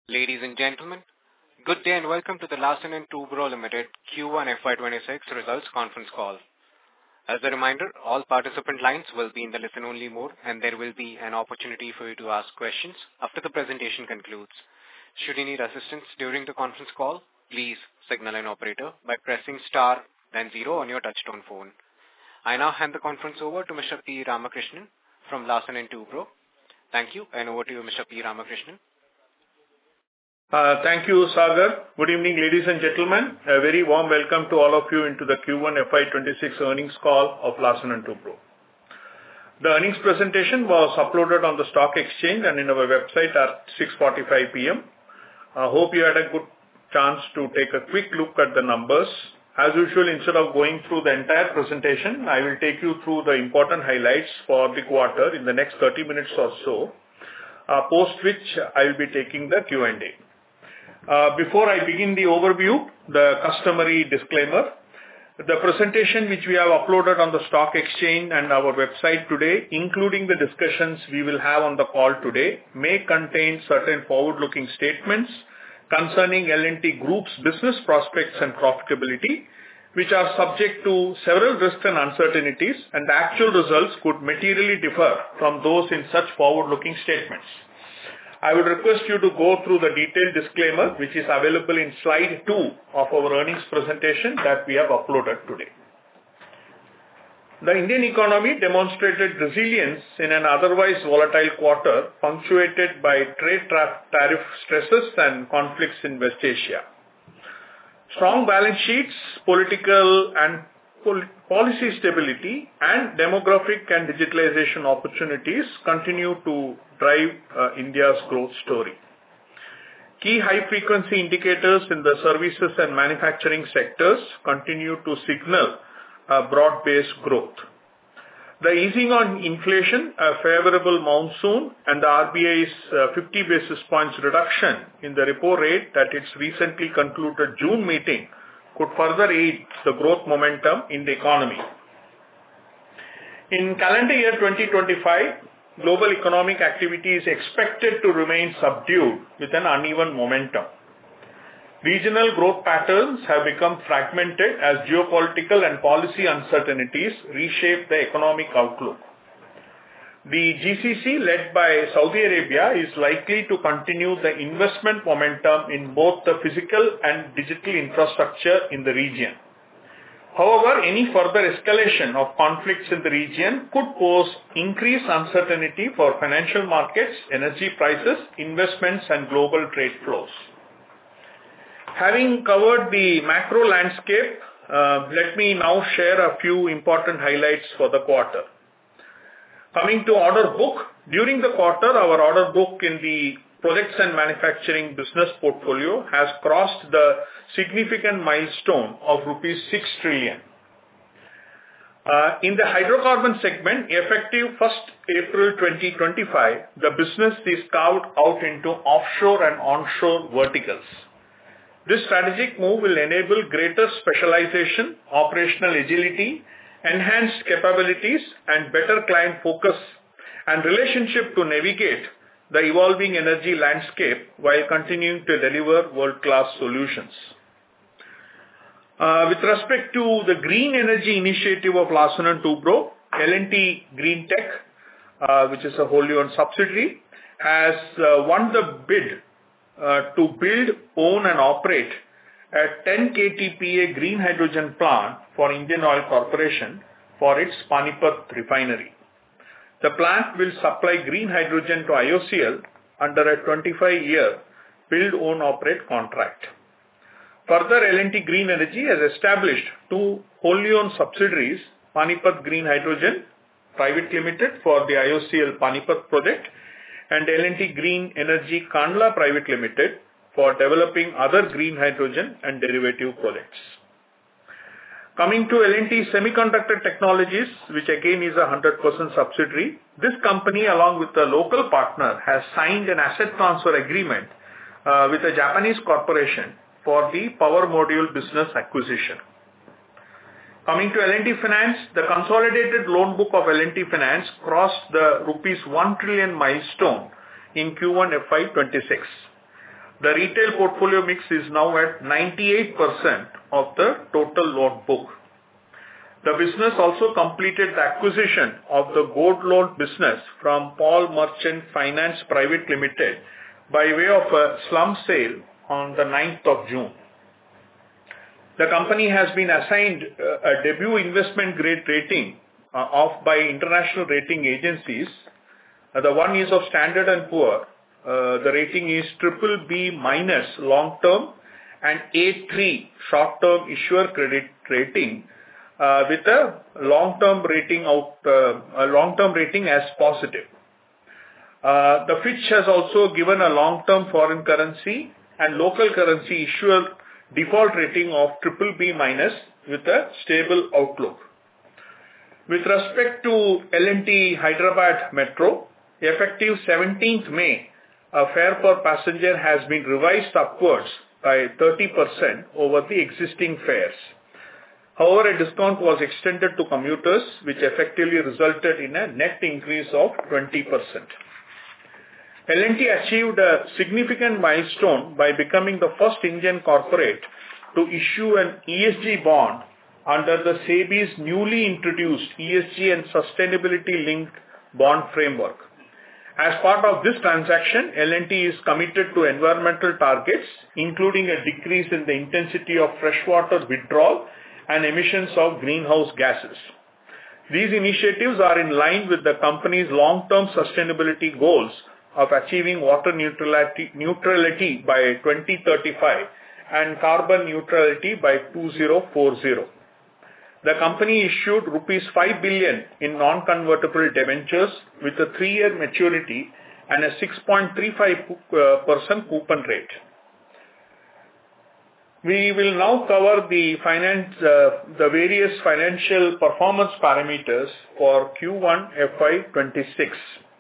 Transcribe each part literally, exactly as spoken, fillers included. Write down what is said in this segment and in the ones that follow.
Ladies and gentlemen, good day and welcome to the Larsen and Toubro Limited Q one F Y twenty-six results conference call. As a reminder, all participant lines will be in the listen-only mode, and there will be an opportunity for you to ask questions after the presentation concludes. Should you need assistance during the conference call, please signal an operator by pressing star then zero on your touchtone phone. I now hand the conference over to Mister P. Ramakrishnan from Larsen and Toubro. Thank you, and over to you, Mister P. Ramakrishnan. Uh, Thank you, Sagar. Good evening, ladies and gentlemen. A very warm welcome to all of you into the Q one F Y twenty-six earnings call of Larsen and Toubro. The earnings presentation was uploaded on the stock exchange and in our website at six forty-five p.m. I hope you had a good chance to take a quick look at the numbers. As usual, instead of going through the entire presentation, I will take you through the important highlights for the quarter in the next thirty minutes or so, uh, post which I will be taking the Q and A. Uh, before I begin the overview, the customary disclaimer. The presentation which we have uploaded on the stock exchange and our website today, including the discussions we will have on the call today, may contain certain forward-looking statements concerning L and T Group's business prospects and profitability, which are subject to several risks and uncertainties, and the actual results could materially differ from those in such forward-looking statements. I would request you to go through the detailed disclaimer, which is available in slide two of our earnings presentation that we have uploaded today. The Indian economy demonstrated resilience in an otherwise volatile quarter, punctuated by trade tariff stresses and conflicts in West Asia. Strong balance sheets, political and policy stability, and demographic and digitalization opportunities continue to drive uh, India's growth story. Key high-frequency indicators in the services and manufacturing sectors continue to signal a broad-based growth. The easing on inflation, a favorable monsoon, and the R B I's uh, fifty basis points reduction in the repo rate at its recently concluded June meeting could further aid the growth momentum in the economy. In calendar year twenty twenty-five, global economic activity is expected to remain subdued with an uneven momentum. Regional growth patterns have become fragmented as geopolitical and policy uncertainties reshape the economic outlook. The G C C, led by Saudi Arabia, is likely to continue the investment momentum in both the physical and digital infrastructure in the region. However, any further escalation of conflicts in the region could pose increased uncertainty for financial markets, energy prices, investments, and global trade flows. Having covered the macro landscape, uh, let me now share a few important highlights for the quarter. Coming to order book, during the quarter, our order book in the projects and manufacturing business portfolio has crossed the significant milestone of rupees six trillion. Uh, in the hydrocarbon segment, effective first April twenty twenty-five, the business is carved out into offshore and onshore verticals. This strategic move will enable greater specialization, operational agility, enhanced capabilities, and better client focus and relationship to navigate the evolving energy landscape while continuing to deliver world-class solutions. Uh, with respect to the green energy initiative of Larsen and Toubro, L and T Green Tech, uh, which is a wholly owned subsidiary, has uh, won the bid uh, to build, own and operate a ten K T P A green hydrogen plant for Indian Oil Corporation for its Panipat refinery. The plant will supply green hydrogen to I O C L under a twenty-five year build, own, operate contract. Further, L and T Green Energy has established two wholly owned subsidiaries, Panipat Green Hydrogen Private Limited for the I O C L Panipat project and L and T Green Energy Kandla Private Limited for developing other green hydrogen and derivative projects. Coming to L and T Semiconductor Technologies, which again is a one hundred percent subsidiary, this company along with a local partner has signed an asset transfer agreement uh, with a Japanese corporation for the power module business acquisition. Coming to L and T Finance, the consolidated loan book of L and T Finance crossed the rupees one trillion milestone in Q one F Y twenty-six. The retail portfolio mix is now at ninety-eight percent of the total loan book. The business also completed the acquisition of the gold loan business from Paul Merchant Finance Private Limited by way of a slump sale on the ninth of June. The company has been assigned a debut investment grade rating uh, of by international rating agencies. Uh, the one is of Standard and Poor. Uh, the rating is triple B minus long term and A three short term issuer credit rating uh, with a long term rating out uh, a long term rating as positive. Uh, the Fitch has also given a long term foreign currency and local currency issuer default rating of triple B minus with a stable outlook. With respect to L and T Hyderabad Metro, effective seventeenth May, a fare per passenger has been revised upwards by thirty percent over the existing fares. However, a discount was extended to commuters, which effectively resulted in a net increase of twenty percent. L and T achieved a significant milestone by becoming the first Indian corporate to issue an E S G bond under the SEBI's newly introduced E S G and sustainability-linked bond framework. As part of this transaction, L and T is committed to environmental targets, including a decrease in the intensity of freshwater withdrawal and emissions of greenhouse gases. These initiatives are in line with the company's long-term sustainability goals of achieving water neutrality, neutrality by twenty thirty-five and carbon neutrality by two thousand forty. The company issued rupees five billion in non-convertible debentures with a three-year maturity and a six point three five percent coupon rate. We will now cover the finance, uh, the various financial performance parameters for Q one F Y twenty-six.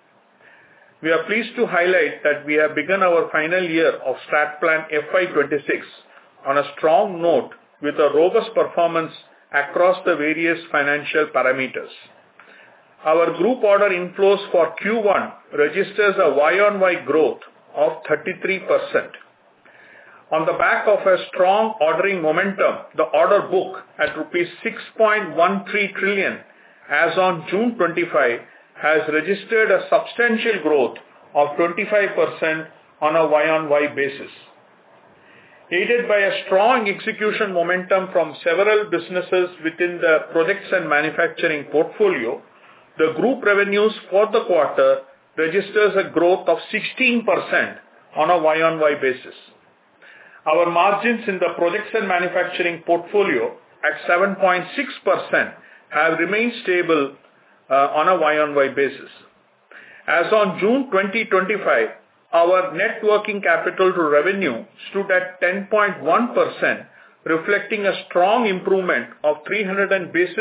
We are pleased to highlight that we have begun our final year of Strat Plan F Y twenty-six on a strong note with a robust performance across the various financial parameters. Our group order inflows for Q one registers a Y-on-Y growth of thirty-three percent. On the back of a strong ordering momentum, the order book at rupees six point one three trillion as on June twenty-fifth has registered a substantial growth of twenty-five percent on a Y-on-Y basis. Aided by a strong execution momentum from several businesses within the projects and manufacturing portfolio, the group revenues for the quarter registers a growth of sixteen percent on a Y-on-Y basis. Our margins in the projects and manufacturing portfolio at seven point six percent have remained stable uh, on a Y-on-Y basis. As on June twenty twenty-five, our net working capital to revenue stood at ten point one percent, reflecting a strong improvement of three hundred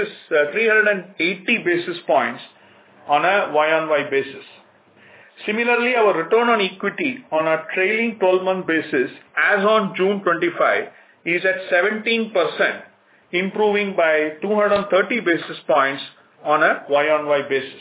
eighty basis points on a Y-on-Y basis. Similarly, our return on equity on a trailing twelve-month basis as on June twenty-fifth is at seventeen percent, improving by two hundred thirty basis points on a Y-on-Y basis.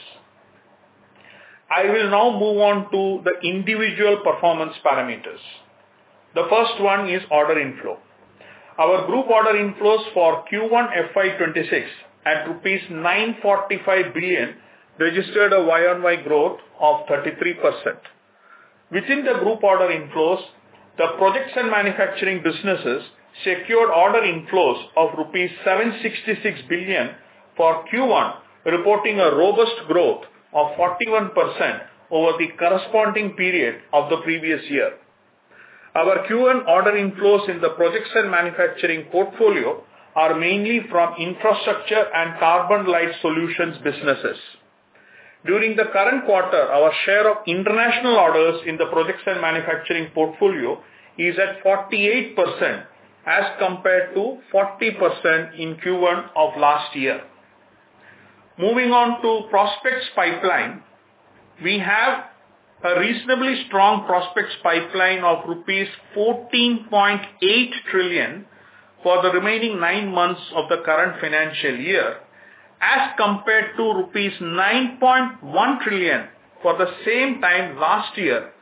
I will now move on to the individual performance parameters. The first one is order inflow. Our group order inflows for Q one F Y twenty-six at rupees nine hundred forty-five billion registered a Y-on-Y growth of thirty-three percent. Within the group order inflows, the projects and manufacturing businesses secured order inflows of rupees seven hundred sixty-six billion for Q one, reporting a robust growth of forty-one percent over the corresponding period of the previous year. Our Q one order inflows in the projects and manufacturing portfolio are mainly from infrastructure and carbon light solutions businesses. During the current quarter, our share of international orders in the projects and manufacturing portfolio is at forty-eight percent as compared to forty percent in Q one of last year. Moving on to prospects pipeline, we have a reasonably strong prospects pipeline of rupees fourteen point eight trillion for the remaining nine months of the current financial year, as compared to rupees nine point one trillion for the same time last year,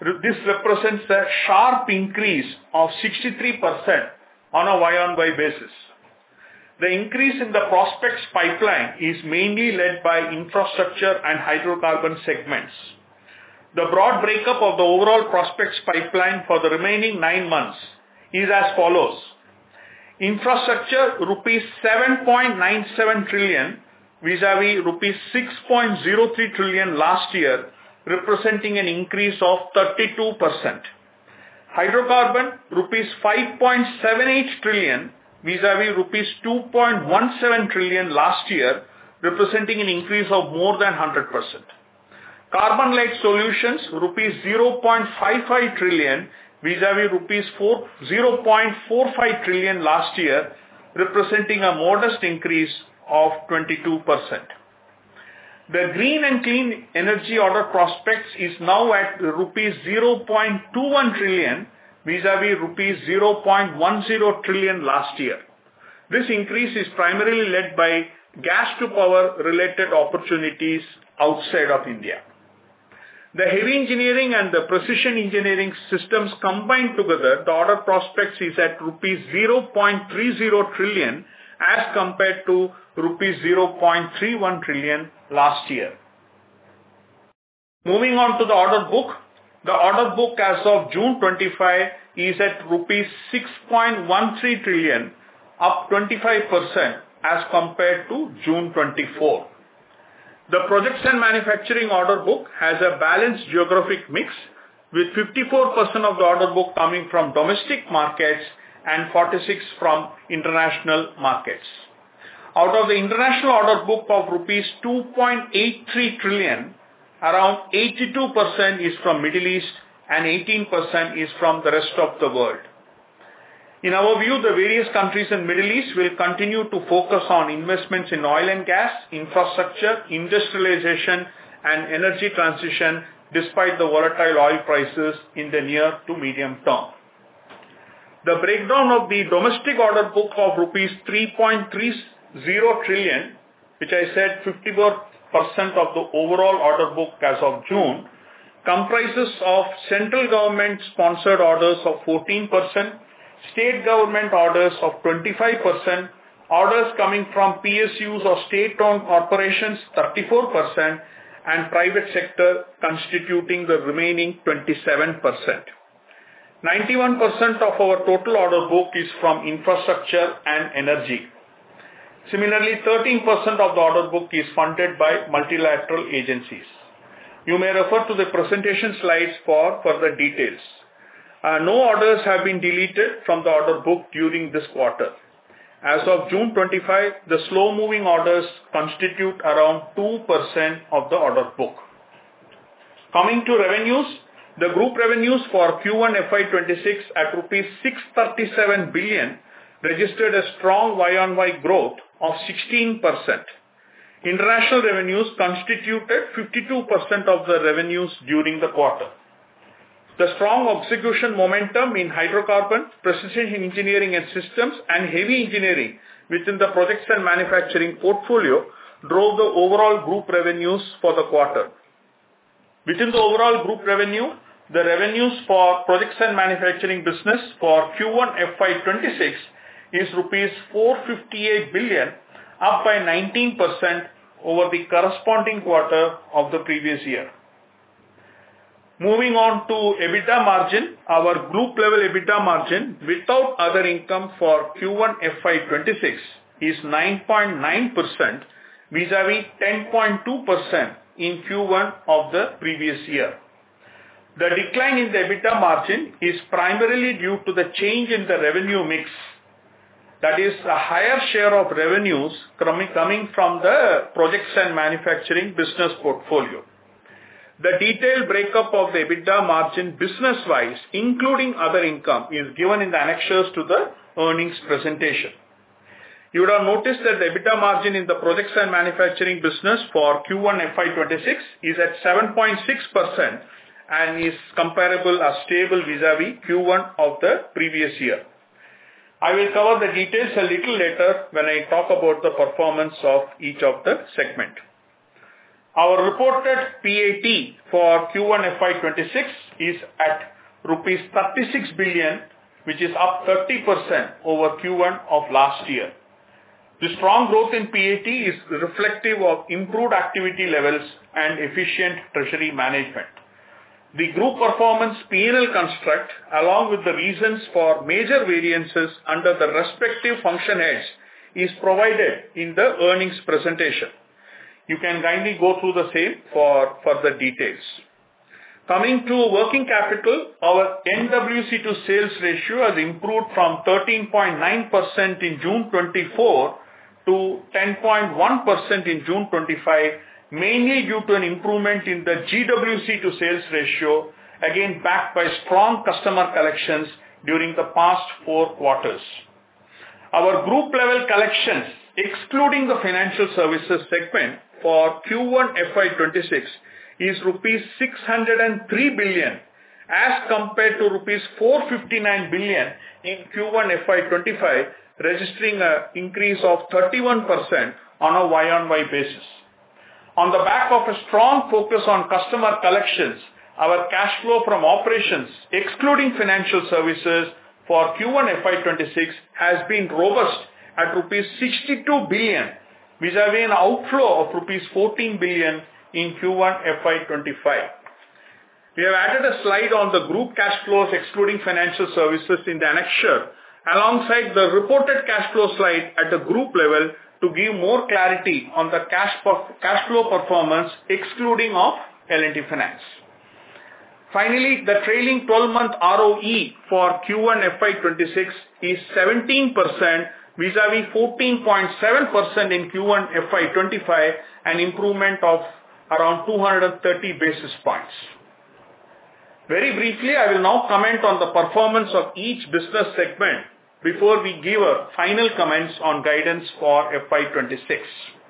This represents a sharp increase of sixty-three percent on a Y-on-Y basis. The increase in the prospects pipeline is mainly led by infrastructure and hydrocarbon segments. The broad breakup of the overall prospects pipeline for the remaining nine months is as follows. Infrastructure, rupees seven point nine seven trillion vis-a-vis rupees six point zero three trillion last year, representing an increase of thirty-two percent. Hydrocarbon, rupees five point seven eight trillion vis-a-vis rupees two point one seven trillion last year, representing an increase of more than one hundred percent. Carbon-light solutions, rupees zero point five five trillion vis-a-vis rupees zero point four five trillion last year, representing a modest increase of twenty-two percent. The green and clean energy order prospects is now at rupees zero point two one trillion vis-a-vis rupees zero point one zero trillion last year. This increase is primarily led by gas to power related opportunities outside of India. The heavy engineering and the precision engineering systems combined together, the order prospects is at rupees zero point three zero trillion as compared to rupees zero point three one trillion last year. Moving on to the order book, the order book as of June twenty-fifth is at rupees six point one three trillion, up twenty-five percent as compared to June twenty-fourth. The projects and manufacturing order book has a balanced geographic mix with fifty-four percent of the order book coming from domestic markets and forty-six percent from international markets. Out of the international order book of rupees two point eight three trillion, around eighty-two percent is from Middle East and eighteen percent is from the rest of the world. In our view, the various countries in Middle East will continue to focus on investments in oil and gas, infrastructure, industrialization and energy transition despite the volatile oil prices in the near to medium term. The breakdown of the domestic order book of rupees three point three zero trillion, which I said fifty-four percent of the overall order book as of June, comprises of central government sponsored orders of fourteen percent, state government orders of twenty-five percent, orders coming from P S Us or state-owned corporations thirty-four percent, and private sector constituting the remaining twenty-seven percent. ninety-one percent of our total order book is from infrastructure and energy. Similarly, thirteen percent of the order book is funded by multilateral agencies. You may refer to the presentation slides for further details. Uh, no orders have been deleted from the order book during this quarter. As of June twenty-fifth, the slow-moving orders constitute around two percent of the order book. Coming to revenues, the group revenues for Q one F Y twenty-six at rupees six hundred thirty-seven billion registered a strong Y-on-Y growth of sixteen percent. International revenues constituted fifty-two percent of the revenues during the quarter. The strong execution momentum in hydrocarbon, precision engineering and systems, and heavy engineering within the projects and manufacturing portfolio drove the overall group revenues for the quarter. Within the overall group revenue, the revenues for projects and manufacturing business for Q one F Y twenty-six is rupees four hundred fifty-eight billion, up by nineteen percent over the corresponding quarter of the previous year. Moving on to EBITDA margin, our group level EBITDA margin without other income for Q one F Y twenty-six is nine point nine percent vis-a-vis ten point two percent in Q one of the previous year. The decline in the EBITDA margin is primarily due to the change in the revenue mix. That is, a higher share of revenues coming from the projects and manufacturing business portfolio. The detailed breakup of the EBITDA margin business-wise, including other income, is given in the annexures to the earnings presentation. You would have noticed that the EBITDA margin in the projects and manufacturing business for Q one F Y twenty-six is at seven point six percent and is comparable or stable vis-a-vis Q one of the previous year. I will cover the details a little later when I talk about the performance of each of the segment. Our reported P A T for Q one F Y twenty-six is at rupees thirty-six billion, which is up thirty percent over Q one of last year. The strong growth in P A T is reflective of improved activity levels and efficient treasury management. The group performance P and L construct, along with the reasons for major variances under the respective function heads, is provided in the earnings presentation. You can kindly go through the same for further details. Coming to working capital, our N W C to sales ratio has improved from thirteen point nine percent in June twenty-four to ten point one percent in June twenty-five, mainly due to an improvement in the G W C to sales ratio, again backed by strong customer collections during the past four quarters. Our group level collections, excluding the financial services segment, for Q one F Y twenty-six is rupees six hundred three billion as compared to rupees four hundred fifty-nine billion in Q one F Y twenty-five, registering an increase of thirty-one percent on a Y on Y basis. On the back of a strong focus on customer collections, our cash flow from operations, excluding financial services, for Q one F Y twenty-six has been robust at rupees sixty-two billion, vis-a-vis an outflow of rupees fourteen billion in Q one F Y twenty-five. We have added a slide on the group cash flows excluding financial services in the annexure, alongside the reported cash flow slide at the group level, to give more clarity on the cash, cash flow performance excluding of L and T Finance. Finally, the trailing twelve-month R O E for Q one F Y twenty-six is seventeen percent, vis-a-vis fourteen point seven percent in Q one F Y twenty-five, an improvement of around two hundred thirty basis points. Very briefly, I will now comment on the performance of each business segment before we give a final comments on guidance for F Y twenty-six.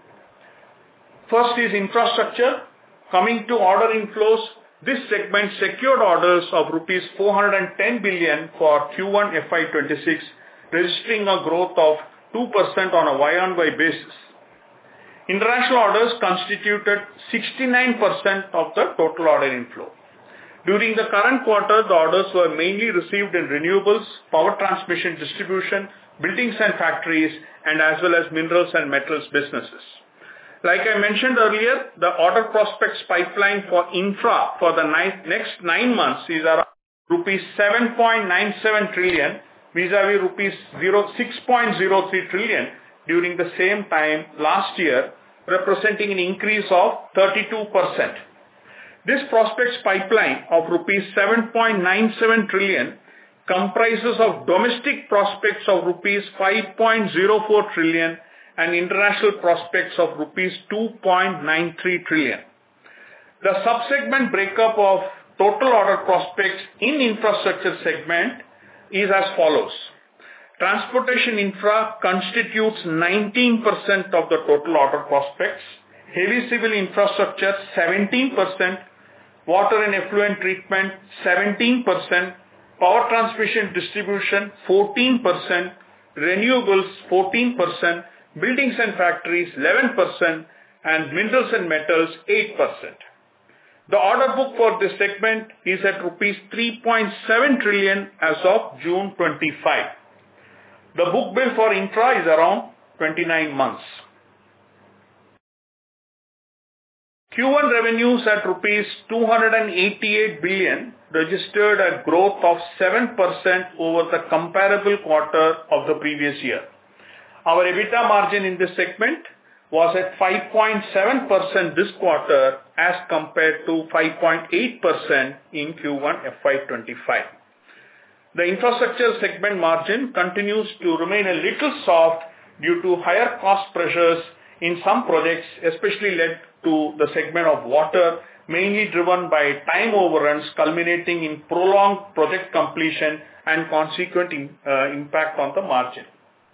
First is infrastructure. Coming to order inflows, this segment secured orders of rupees four hundred ten billion for Q one F Y twenty-six, registering a growth of two percent on a Y on Y basis. International orders constituted sixty-nine percent of the total order inflow. During the current quarter, the orders were mainly received in renewables, power transmission distribution, buildings and factories, and as well as minerals and metals businesses. Like I mentioned earlier, the order prospects pipeline for infra for the nine, next nine months is around rupees seven point nine seven trillion, vis-a-vis rupees six point zero three trillion during the same time last year, representing an increase of thirty-two percent. This prospects pipeline of rupees seven point nine seven trillion comprises of domestic prospects of rupees five point zero four trillion and international prospects of rupees two point nine three trillion. The subsegment breakup of total order prospects in infrastructure segment is as follows. Transportation infra constitutes nineteen percent of the total order prospects, heavy civil infrastructure seventeen percent, water and effluent treatment seventeen percent, power transmission distribution fourteen percent, renewables fourteen percent, buildings and factories eleven percent, and minerals and metals eight percent. The order book for this segment is at rupees three point seven trillion as of June twenty-five. The book bill for infra is around twenty-nine months. Q one revenues at rupees two hundred eighty-eight billion registered a growth of seven percent over the comparable quarter of the previous year. Our EBITDA margin in this segment was at five point seven percent this quarter as compared to five point eight percent in Q one F Y twenty-five. The infrastructure segment margin continues to remain a little soft due to higher cost pressures in some projects, especially led to the segment of water, mainly driven by time overruns culminating in prolonged project completion and consequent in, uh, impact on the margin.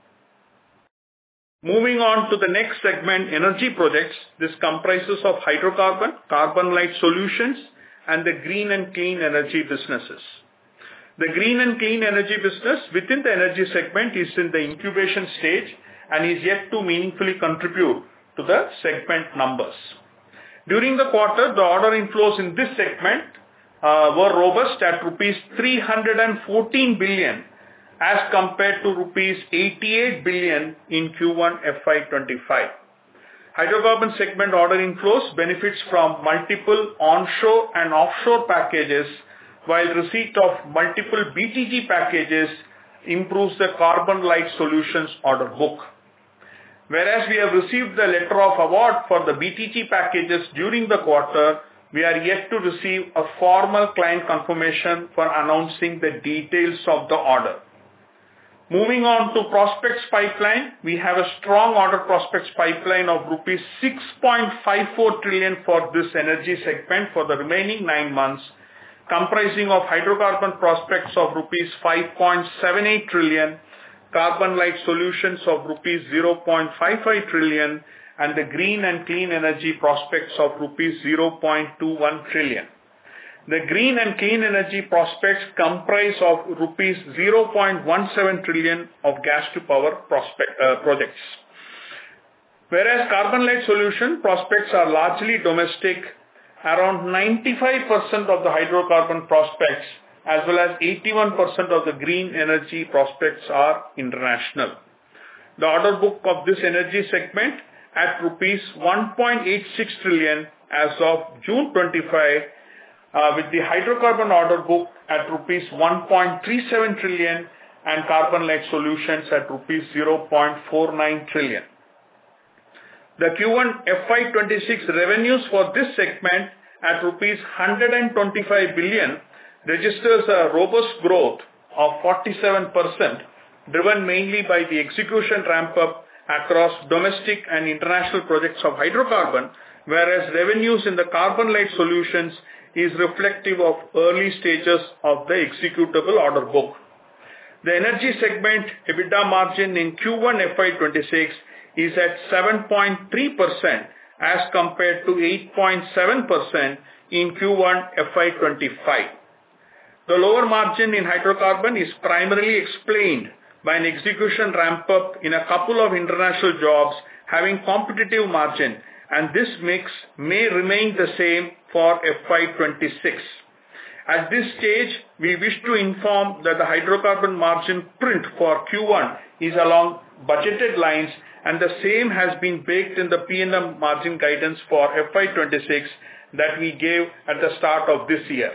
Moving on to the next segment, energy projects. This comprises of hydrocarbon, carbon light solutions, and the green and clean energy businesses. The green and clean energy business within the energy segment is in the incubation stage and is yet to meaningfully contribute to the segment numbers. During the quarter, the order inflows in this segment uh, were robust at rupees three hundred fourteen billion as compared to rupees eighty-eight billion in Q one F Y twenty-five. Hydrocarbon segment order inflows benefits from multiple onshore and offshore packages, while receipt of multiple B T G packages improves the Carbon Light Solutions order book. Whereas we have received the letter of award for the B T G packages during the quarter, we are yet to receive a formal client confirmation for announcing the details of the order. Moving on to prospects pipeline, we have a strong order prospects pipeline of rupees six point five four trillion for this energy segment for the remaining nine months, comprising of hydrocarbon prospects of rupees five point seven eight trillion, Carbon Light Solutions of rupees zero point five five trillion, and the green and clean energy prospects of rupees zero point two one trillion. The green and clean energy prospects comprise of rupees zero point one seven trillion of gas to power prospect, uh, projects. Whereas Carbon Light Solution prospects are largely domestic, around ninety-five percent of the hydrocarbon prospects as well as eighty-one percent of the green energy prospects are international. The order book of this energy segment at rupees one point eight six trillion as of June twenty-fifth, uh, with the hydrocarbon order book at rupees one point three seven trillion and Carbon Light Solutions at rupees zero point four nine trillion. The Q one F Y twenty-six revenues for this segment at rupees one hundred twenty-five billion registers a robust growth of forty-seven percent, driven mainly by the execution ramp-up across domestic and international projects of hydrocarbon, whereas revenues in the Carbon Light Solutions is reflective of early stages of the executable order book. The energy segment EBITDA margin in Q one F Y twenty-six is at seven point three percent as compared to eight point seven percent in Q one F Y twenty-five. The lower margin in hydrocarbon is primarily explained by an execution ramp-up in a couple of international jobs having competitive margin, and this mix may remain the same for F Y twenty-six. At this stage, we wish to inform that the hydrocarbon margin print for Q one is along budgeted lines, and the same has been baked in the P and M margin guidance for F Y twenty-six that we gave at the start of this year.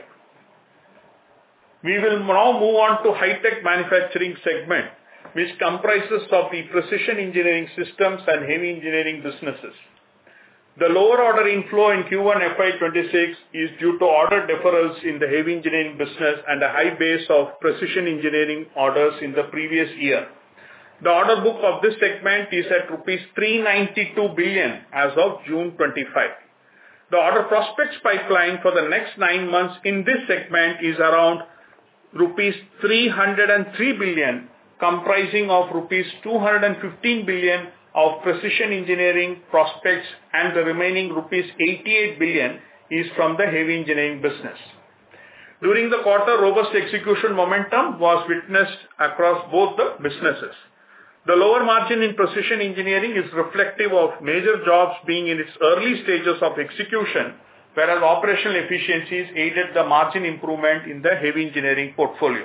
We will now move on to high-tech manufacturing segment, which comprises of the precision engineering systems and heavy engineering businesses. The lower order inflow in Q one F Y twenty-six is due to order deferrals in the heavy engineering business and a high base of precision engineering orders in the previous year. The order book of this segment is at rupees three hundred ninety-two billion as of June twenty-fifth. The order prospects pipeline for the next nine months in this segment is around rupees three hundred three billion, comprising of rupees two hundred fifteen billion of precision engineering prospects, and the remaining rupees eighty-eight billion is from the heavy engineering business. During the quarter, robust execution momentum was witnessed across both the businesses. The lower margin in precision engineering is reflective of major jobs being in its early stages of execution, whereas operational efficiencies aided the margin improvement in the heavy engineering portfolio.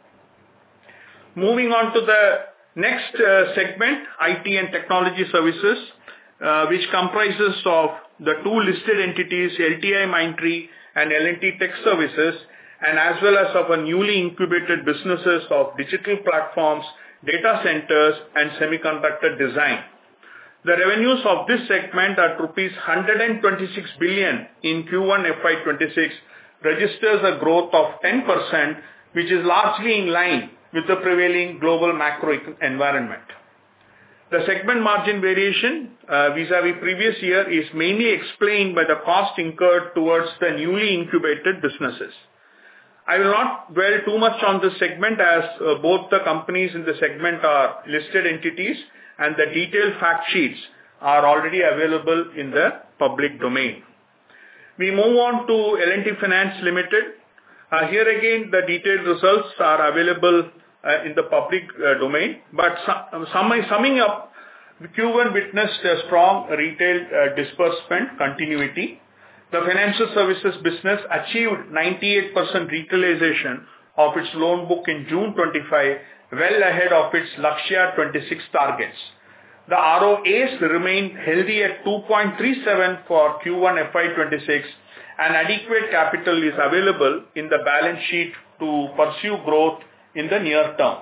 Moving on to the next uh, segment, I T and technology services, uh, which comprises of the two listed entities, L T I Mindtree and L and T Tech Services, and as well as of a newly incubated businesses of digital platforms, data centers, and semiconductor design. The revenues of this segment at rupees one hundred twenty-six billion in Q one F Y twenty-six registers a growth of ten percent, which is largely in line with the prevailing global macro environment. The segment margin variation uh, vis-a-vis previous year is mainly explained by the cost incurred towards the newly incubated businesses. I will not dwell too much on this segment as uh, both the companies in the segment are listed entities and the detailed fact sheets are already available in the public domain. We move on to L and T Finance Limited. Uh, here again, the detailed results are available uh, in the public uh, domain. But sum, summing up, Q one witnessed a strong retail uh, disbursement continuity. The financial services business achieved ninety-eight percent retailization of its loan book in June twenty-five, well ahead of its Lakshya twenty-six targets. The R O As remained healthy at two point three seven for Q one F Y twenty-six, and adequate capital is available in the balance sheet to pursue growth in the near term.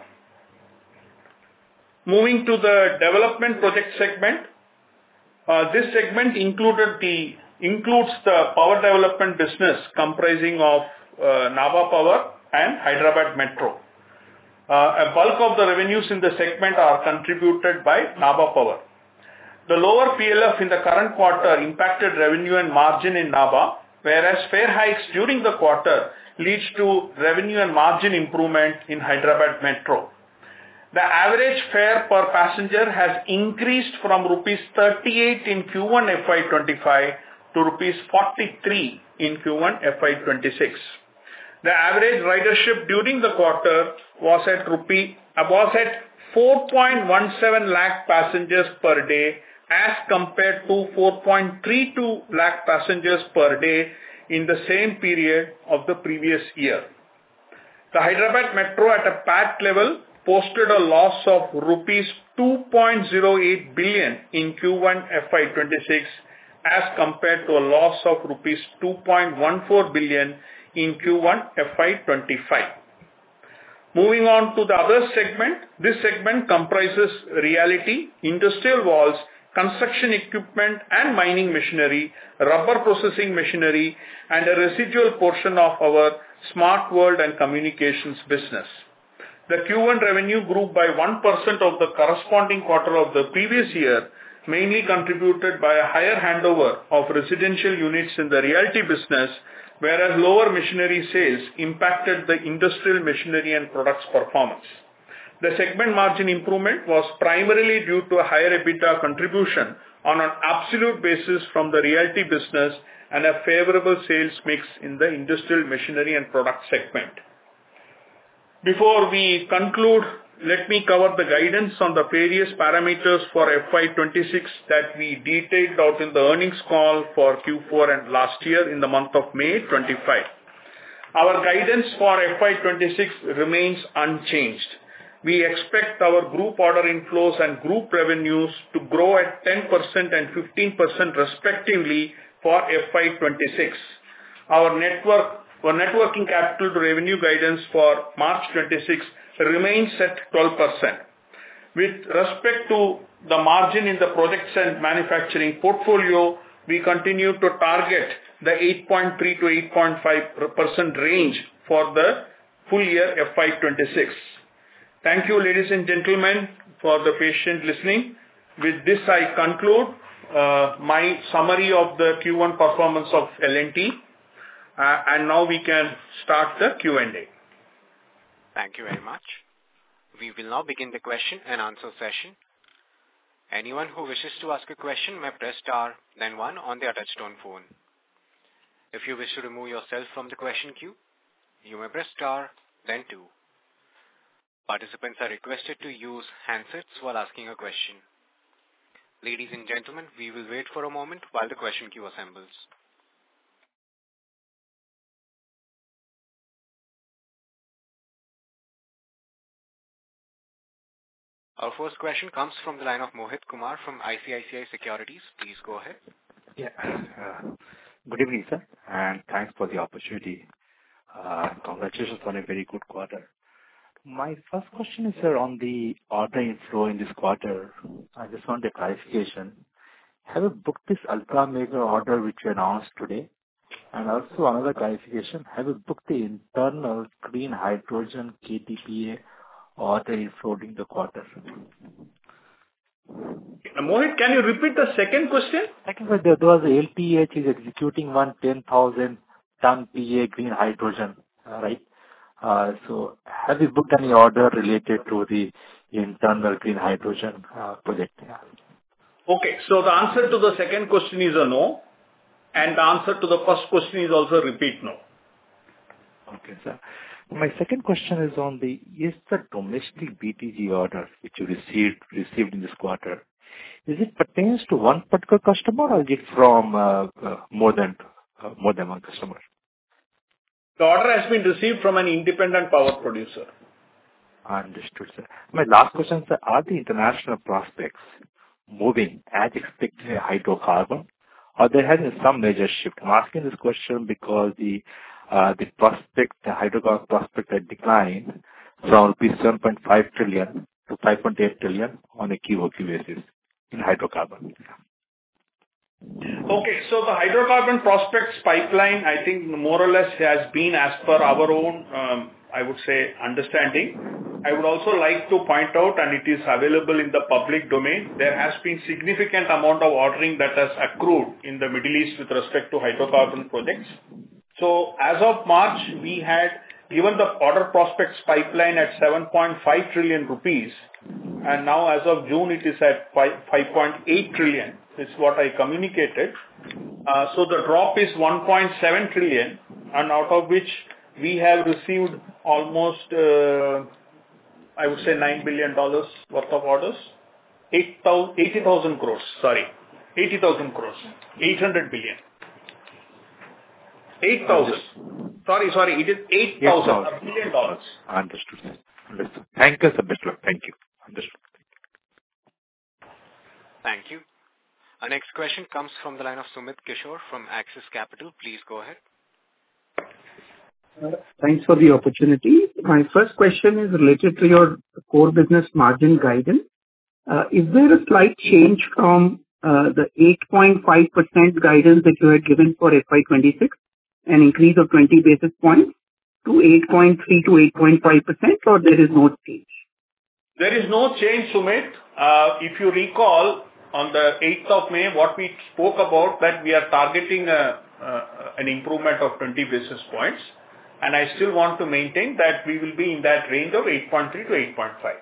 Moving to the development project segment, uh, this segment included the includes the power development business comprising of uh, Nabha Power and Hyderabad Metro. Uh, a bulk of the revenues in the segment are contributed by Nabha Power. The lower P L F in the current quarter impacted revenue and margin in Nabha, whereas fare hikes during the quarter leads to revenue and margin improvement in Hyderabad Metro. The average fare per passenger has increased from rupees thirty-eight in Q one F Y twenty-five to rupees forty-three in Q one F Y twenty-six. The average ridership during the quarter was at rupee was at four point one seven lakh passengers per day as compared to four point three two lakh passengers per day in the same period of the previous year. The Hyderabad Metro at a P A T level posted a loss of rupees two point zero eight billion in Q one F Y twenty-six as compared to a loss of rupees two point one four billion in Q one F Y twenty-five. Moving on to the other segment, this segment comprises realty, industrial valves, construction equipment and mining machinery, rubber processing machinery, and a residual portion of our smart world and communications business. The Q one revenue grew by one percent of the corresponding quarter of the previous year, mainly contributed by a higher handover of residential units in the realty business, whereas lower machinery sales impacted the industrial machinery and products performance. The segment margin improvement was primarily due to a higher EBITDA contribution on an absolute basis from the realty business and a favorable sales mix in the industrial machinery and product segment. Before we conclude, let me cover the guidance on the various parameters for F Y twenty-six that we detailed out in the earnings call for Q four and last year in the month of May twenty-five. Our guidance for F Y twenty-six remains unchanged. We expect our group order inflows and group revenues to grow at ten percent and fifteen percent respectively for F Y twenty-six. Our network Our net working capital to revenue guidance for March twenty-six remains at twelve percent. With respect to the margin in the projects and manufacturing portfolio, we continue to target the eight point three to eight point five percent range for the full year F Y twenty-six. Thank you, ladies and gentlemen, for the patient listening. With this, I conclude uh, my summary of the Q one performance of L and T. Uh, and now we can start the Q and A. Thank you very much. We will now begin the question and answer session. Anyone who wishes to ask a question may press star, then one on their touchtone phone. If you wish to remove yourself from the question queue, you may press star, then two. Participants are requested to use handsets while asking a question. Ladies and gentlemen, we will wait for a moment while the question queue assembles. Our first question comes from the line of Mohit Kumar from I C I C I Securities. Please go ahead. Yeah. Uh, good evening, sir, and thanks for the opportunity. Uh, congratulations on a very good quarter. My first question is, sir, on the order inflow in this quarter. I just want a clarification. Have you booked this ultra mega order which you announced today? And also another clarification, have you booked the internal green hydrogen K T P A order inflow during the quarter? Mohit, can you repeat the second question? Second, there was a L T H is executing one ten thousand ton P A green hydrogen, uh, right? Uh, so have you booked any order related to the internal green hydrogen uh, project? Yeah. Okay, so the answer to the second question is a no, and the answer to the first question is also repeat no. Okay, sir. My second question is on the, is the domestic B T G order which you received received in this quarter, is it pertains to one particular customer or is it from uh, uh, more than uh, more than one customer? The order has been received from an independent power producer. Understood, sir. My last question, sir, are the international prospects moving as expected in hydrocarbon, or there has been some major shift? I'm asking this question because the uh, the prospect, the hydrocarbon prospect had declined from seven point five trillion to five point eight trillion on a Q O Q basis in hydrocarbon. Okay, so the hydrocarbon prospects pipeline, I think more or less has been as per our own, um, I would say, understanding. I would also like to point out, and it is available in the public domain, there has been significant amount of ordering that has accrued in the Middle East with respect to hydrocarbon projects. So as of March, we had given the order prospects pipeline at seven point five trillion rupees, and now as of June, it is at five point eight trillion. Is what I communicated. Uh, so the drop is one point seven trillion, and out of which we have received almost, uh, I would say, nine billion dollars worth of orders. eighty thousand crores, sorry. eighty thousand crores. eight hundred billion. eight thousand. Sorry, sorry, it is eight thousand, a billion dollars. Understood. Understood. Thank you, sir. Best luck. Thank you. Understood. Thank you. Our next question comes from the line of Sumit Kishore from Axis Capital. Please go ahead. Uh, Thanks for the opportunity. My first question is related to your core business margin guidance. Uh, Is there a slight change from uh, the eight point five percent guidance that you had given for F Y twenty-six, an increase of twenty basis points, to eight point three to eight point five percent, or there is no change? There is no change, Sumit. Uh, If you recall, on the eighth of May, what we spoke about, that we are targeting a, uh, an improvement of twenty basis points, and I still want to maintain that we will be in that range of eight point three to eight point five.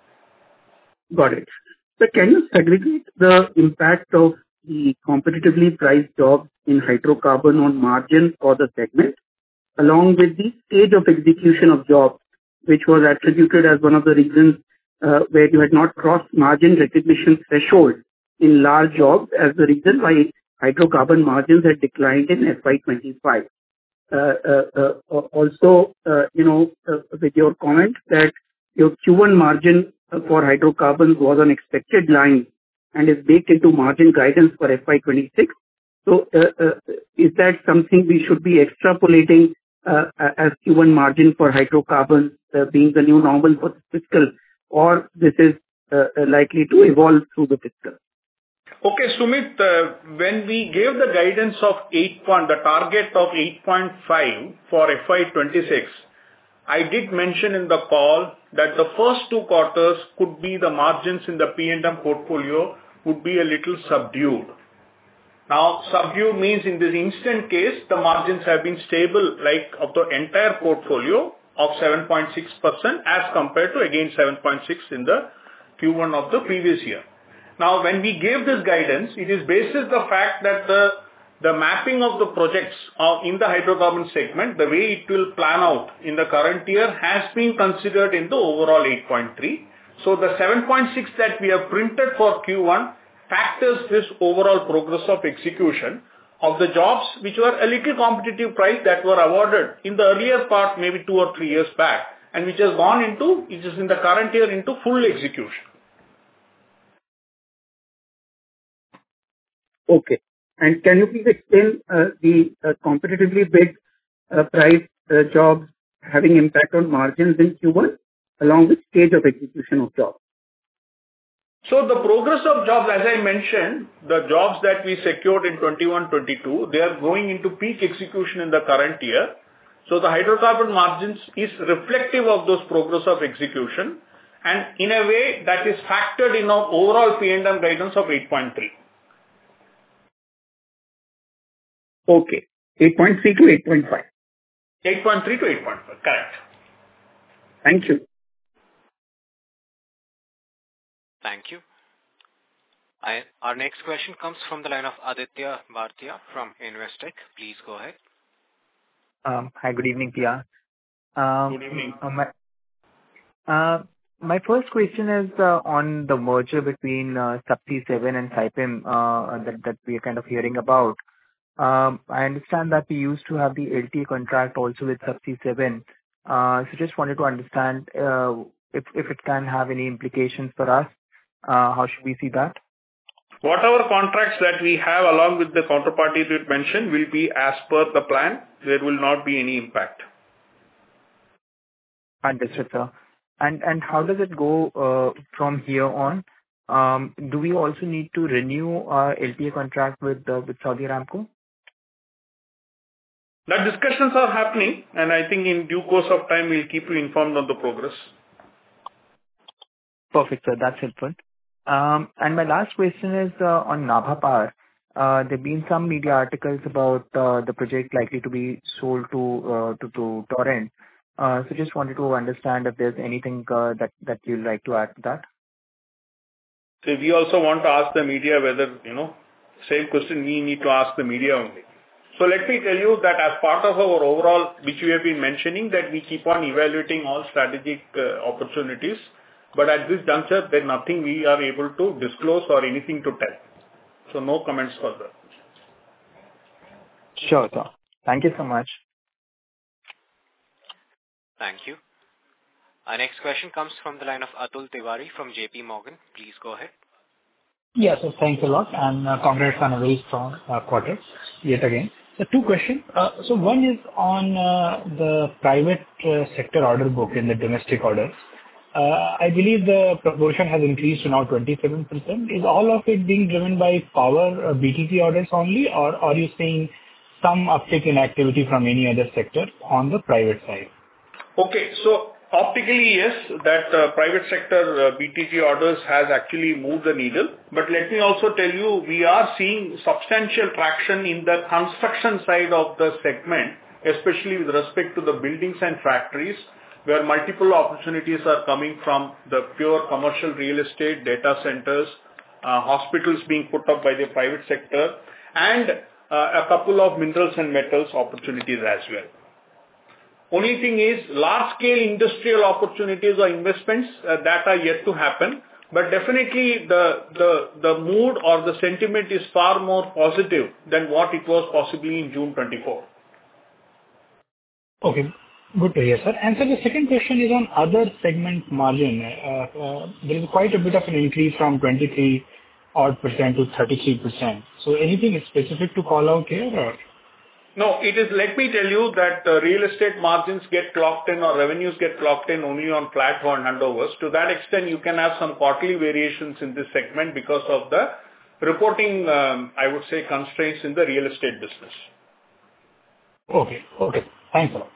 Got it. So can you segregate the impact of the competitively priced jobs in hydrocarbon on margin for the segment, along with the stage of execution of jobs, which was attributed as one of the reasons uh, where you had not crossed margin recognition threshold in large jobs as the reason why hydrocarbon margins had declined in F Y twenty-five. Uh, uh, uh, also, uh, you know, uh, with your comment that your Q one margin for hydrocarbons was on expected line and is baked into margin guidance for F Y twenty-six. So, uh, uh, is that something we should be extrapolating uh, as Q one margin for hydrocarbons uh, being the new normal for the fiscal, or this is uh, likely to evolve through the fiscal? Okay, Sumit, uh, when we gave the guidance of eight point, the target of eight point five for F Y twenty-six, I did mention in the call that the first two quarters could be the margins in the P and M portfolio would be a little subdued. Now, subdued means in this instant case, the margins have been stable, like of the entire portfolio of seven point six percent as compared to again seven point six in the Q one of the previous year. Now, when we gave this guidance, it is based on the fact that the, the mapping of the projects uh, in the hydrocarbon segment, the way it will plan out in the current year has been considered in the overall eight point three. So, the seven point six that we have printed for Q one factors this overall progress of execution of the jobs which were a little competitive price that were awarded in the earlier part, maybe two or three years back, and which has gone into, which is in the current year into full execution. Okay. And can you please explain uh, the uh, competitively bid uh, price uh, jobs having impact on margins in Q one, along with stage of execution of jobs? So the progress of jobs, as I mentioned, the jobs that we secured in twenty-one twenty-two, they are going into peak execution in the current year. So the hydrocarbon margins is reflective of those progress of execution, and in a way that is factored in our overall P and M guidance of eight point three. Okay. eight point three to eight point five. eight point three to eight point five, correct. Thank you. Thank you. I, our next question comes from the line of Aditya Bhartia from Investec. Please go ahead. Um, hi, good evening, Pia. Um, Good evening. uh, my, uh, my first question is uh, on the merger between uh, Subsea seven and Saipem uh, that, that we are kind of hearing about. Um, I understand that we used to have the L T A contract also with Subsea seven. Uh, So just wanted to understand uh, if if it can have any implications for us. Uh, How should we see that? Whatever contracts that we have along with the counterparty that mentioned will be as per the plan. There will not be any impact. Understood, sir. And and how does it go uh, from here on? Um, Do we also need to renew our L T A contract with uh, with Saudi Aramco? The discussions are happening, and I think in due course of time, we'll keep you informed on the progress. Perfect, sir. That's helpful. Um, And my last question is uh, on Nabha Power. Uh, There have been some media articles about uh, the project likely to be sold to uh, to to Torrent. Uh, So just wanted to understand if there's anything uh, that that you'd like to add to that. So we also want to ask the media whether, you know, same question we need to ask the media only. So let me tell you that as part of our overall, which we have been mentioning, that we keep on evaluating all strategic uh, opportunities, but at this juncture, there's nothing we are able to disclose or anything to tell. So no comments further. Sure, sir. Thank you so much. Thank you. Our next question comes from the line of Atul Tiwari from J P Morgan. Please go ahead. Yes, sir. Thanks a lot, and uh, congrats on a very strong uh, quarter yet again. So two questions. Uh, So one is on uh, the private uh, sector order book in the domestic orders. Uh, I believe the proportion has increased to now twenty-seven percent. Is all of it being driven by power uh, B T G orders only, or are you seeing some uptick in activity from any other sector on the private side? Okay. So optically, yes, that uh, private sector uh, B T G orders has actually moved the needle. But let me also tell you, we are seeing substantial traction in the construction side of the segment, especially with respect to the buildings and factories, where multiple opportunities are coming from the pure commercial real estate, data centers, uh, hospitals being put up by the private sector, and uh, a couple of minerals and metals opportunities as well. Only thing is, large-scale industrial opportunities or investments uh, that are yet to happen, but definitely the the the mood or the sentiment is far more positive than what it was possibly in June twenty-four. Okay, good to hear, sir. And so the second question is on other segment margin. Uh, uh, There is quite a bit of an increase from twenty-three odd percent to thirty-three percent. So anything specific to call out here, or? No, it is, let me tell you that uh, real estate margins get clocked in or revenues get clocked in only on flat one handovers. To that extent, you can have some quarterly variations in this segment because of the reporting, um, I would say, constraints in the real estate business. Okay. Okay. Thanks a lot.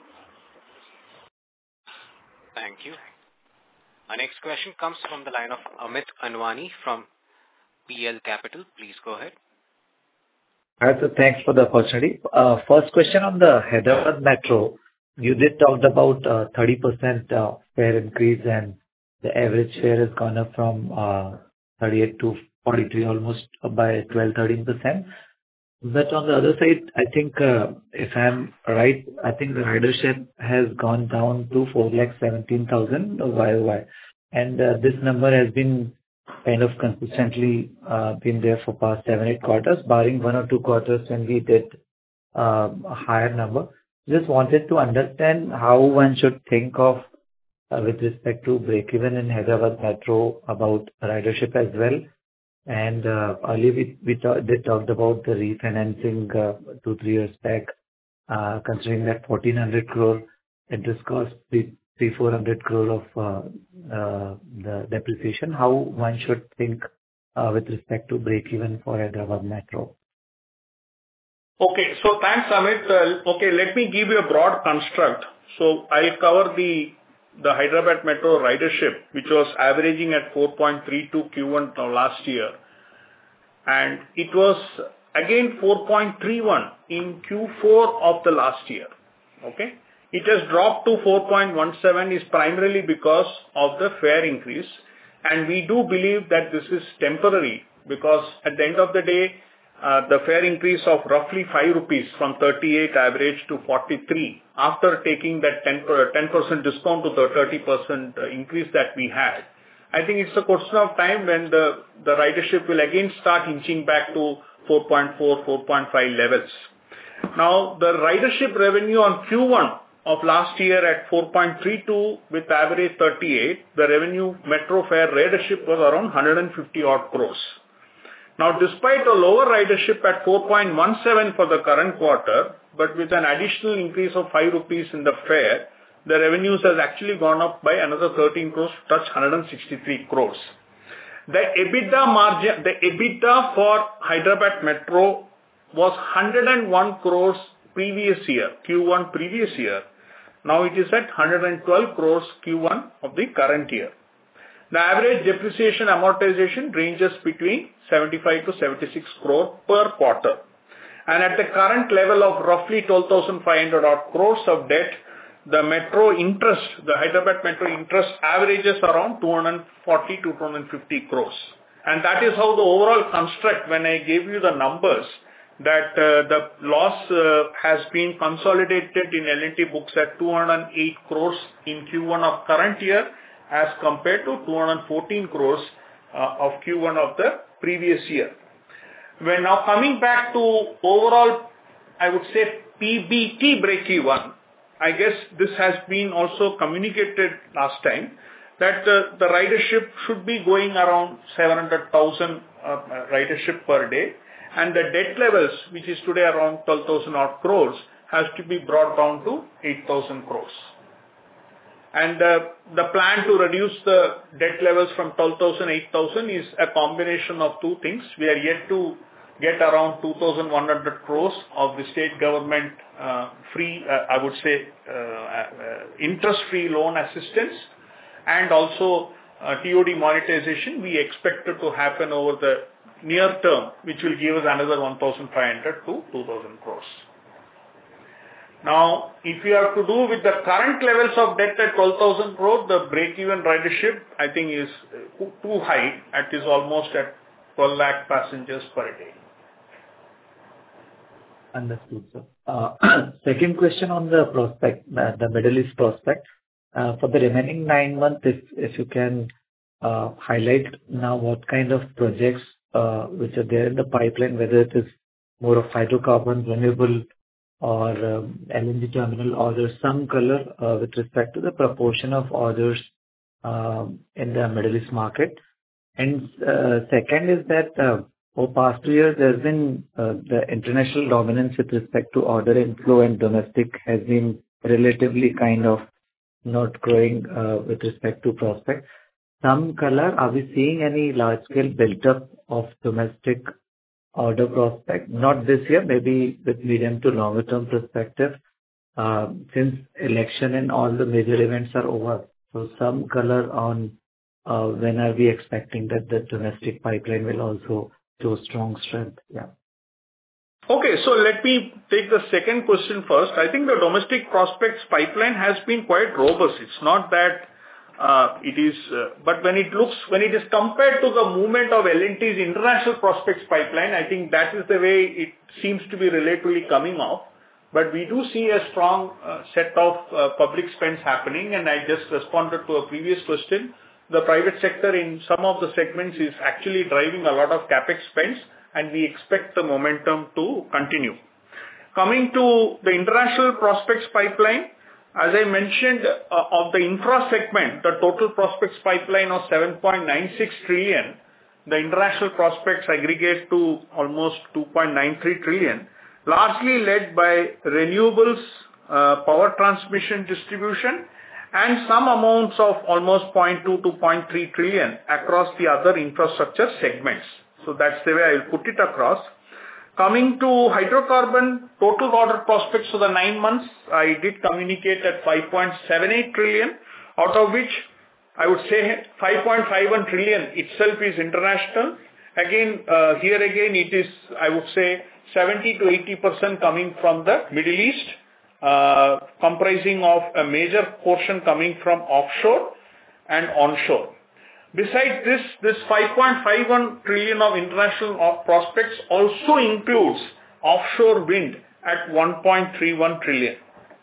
Thank you. Our next question comes from the line of Amit Anwani from P L Capital. Please go ahead. Hi, sir. Thanks for the opportunity. Uh, First question on the Hyderabad Metro. You did talk about uh, thirty percent uh, fare increase, and the average fare has gone up from uh, thirty-eight to forty-three, almost by twelve to thirteen percent. But on the other side, I think, uh, if I'm right, I think the ridership has gone down to four lakh seventeen thousand Y O Y. And uh, this number has been kind of consistently uh, been there for past seven, eight quarters, barring one or two quarters when we did uh, a higher number. Just wanted to understand how one should think of uh, with respect to break-even in Hyderabad Metro about ridership as well. And uh, earlier we, we ta- did talked about the refinancing uh, two, three years back, uh, considering that fourteen hundred crore interest cost, three, three, four hundred crore of uh, uh, the depreciation. How one should think uh, with respect to break-even for Hyderabad Metro? Okay. So thanks, Amit. Uh, Okay, let me give you a broad construct. So I'll cover the the Hyderabad Metro ridership, which was averaging at four point three two Q one last year. And it was again four point three one in Q four of the last year. Okay. It has dropped to four point one seven is primarily because of the fare increase. And we do believe that this is temporary because at the end of the day, uh, the fare increase of roughly five rupees from thirty-eight average to forty-three after taking that ten percent discount to the thirty percent increase that we had. I think it's a question of time when the, the ridership will again start inching back to four point four, four point five levels. Now, the ridership revenue on Q one of last year at four point three two with average thirty-eight, the revenue metro fare ridership was around one hundred fifty odd crores. Now, despite a lower ridership at four point one seven for the current quarter, but with an additional increase of five rupees in the fare, the revenues has actually gone up by another thirteen crores to touch one hundred sixty-three crores. The EBITDA margin, the EBITDA for Hyderabad Metro was one hundred one crores previous year, Q one previous year. Now it is at one hundred twelve crores Q one of the current year. The average depreciation amortization ranges between seventy-five to seventy-six crore per quarter. And at the current level of roughly twelve thousand five hundred odd crores of debt, the metro interest, the Hyderabad Metro interest averages around two hundred forty to two hundred fifty crores. And that is how the overall construct, when I gave you the numbers, that uh, the loss uh, has been consolidated in L and T books at two hundred eight crores in Q one of current year as compared to two hundred fourteen crores uh, of Q one of the previous year. When now coming back to overall, I would say P B T break-even, I guess this has been also communicated last time, that uh, the ridership should be going around seven hundred thousand uh, ridership per day, and the debt levels, which is today around twelve thousand odd crores, has to be brought down to eight thousand crores. And uh, the plan to reduce the debt levels from twelve thousand, eight thousand is a combination of two things. We are yet to get around two thousand one hundred crores of the state government uh, free, uh, I would say, uh, uh, interest-free loan assistance, and also uh, T O D monetization we expected to happen over the near term, which will give us another one thousand five hundred to two thousand crores. Now, if you have to do with the current levels of debt at twelve thousand crore, the break-even ridership, I think, is too high. It is almost at twelve lakh passengers per day. Understood, sir. Uh, second question on the prospect, uh, the Middle East prospect. Uh, for the remaining nine months, if, if you can uh, highlight now what kind of projects uh, which are there in the pipeline, whether it is more of hydrocarbon, renewable, or um, L N G terminal orders, some color uh, with respect to the proportion of orders uh, in the Middle East market. And uh, second is that uh, over past two years, there's been uh, the international dominance with respect to order inflow, and domestic has been relatively kind of not growing uh, with respect to prospect. Some color, are we seeing any large-scale build-up of domestic order prospect? Not this year, maybe with medium to longer term perspective, uh, since election and all the major events are over. So some color on uh, when are we expecting that the domestic pipeline will also show strong strength? Yeah. Okay, so let me take the second question first. I think the domestic prospects pipeline has been quite robust. It's not that Uh, it is, uh, but when it looks, when it is compared to the movement of L and T's international prospects pipeline, I think that is the way it seems to be relatively coming off. But we do see a strong uh, set of uh, public spends happening, and I just responded to a previous question. The private sector in some of the segments is actually driving a lot of capex spends, and we expect the momentum to continue. Coming to the international prospects pipeline, as I mentioned, uh, of the infra segment, the total prospects pipeline of seven point nine six trillion, the international prospects aggregate to almost two point nine three trillion, largely led by renewables, uh, power transmission distribution, and some amounts of almost zero point two to zero point three trillion across the other infrastructure segments. So that's the way I'll put it across. Coming to hydrocarbon, total order prospects for the nine months, I did communicate at five point seven eight trillion, out of which I would say five point five one trillion itself is international. Again, uh, here again it is, I would say, seventy to eighty percent coming from the Middle East, uh, comprising of a major portion coming from offshore and onshore. Besides this, this five point five one trillion of international prospects also includes offshore wind at one point three one trillion,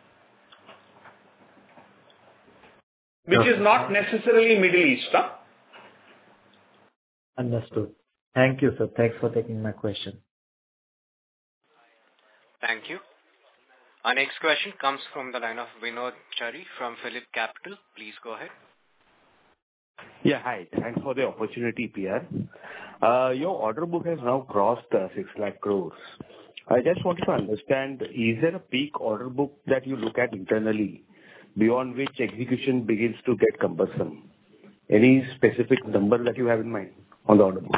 which is not necessarily Middle East. Huh? Understood. Thank you, sir. Thanks for taking my question. Thank you. Our next question comes from the line of Vinod Chari from Phillip Capital. Please go ahead. Yeah, hi. Thanks for the opportunity, P R. Uh, your order book has now crossed uh, six lakh crores. I just wanted to understand, is there a peak order book that you look at internally beyond which execution begins to get cumbersome? Any specific number that you have in mind on the order book?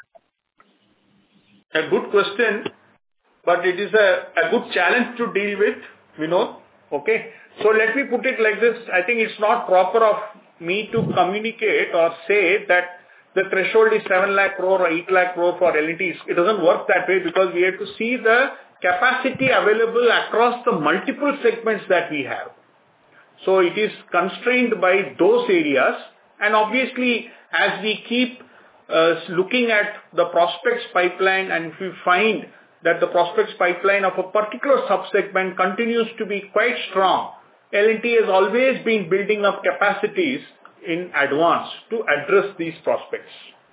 A good question, but it is a, a good challenge to deal with, Vinod. Okay. So let me put it like this. I think it's not proper of me to communicate or say that the threshold is seven lakh crore or eight lakh crore for L and T. It doesn't work that way because we have to see the capacity available across the multiple segments that we have. So it is constrained by those areas. And obviously, as we keep uh, looking at the prospects pipeline, and if we find that the prospects pipeline of a particular subsegment continues to be quite strong, L and T has always been building up capacities in advance to address these prospects.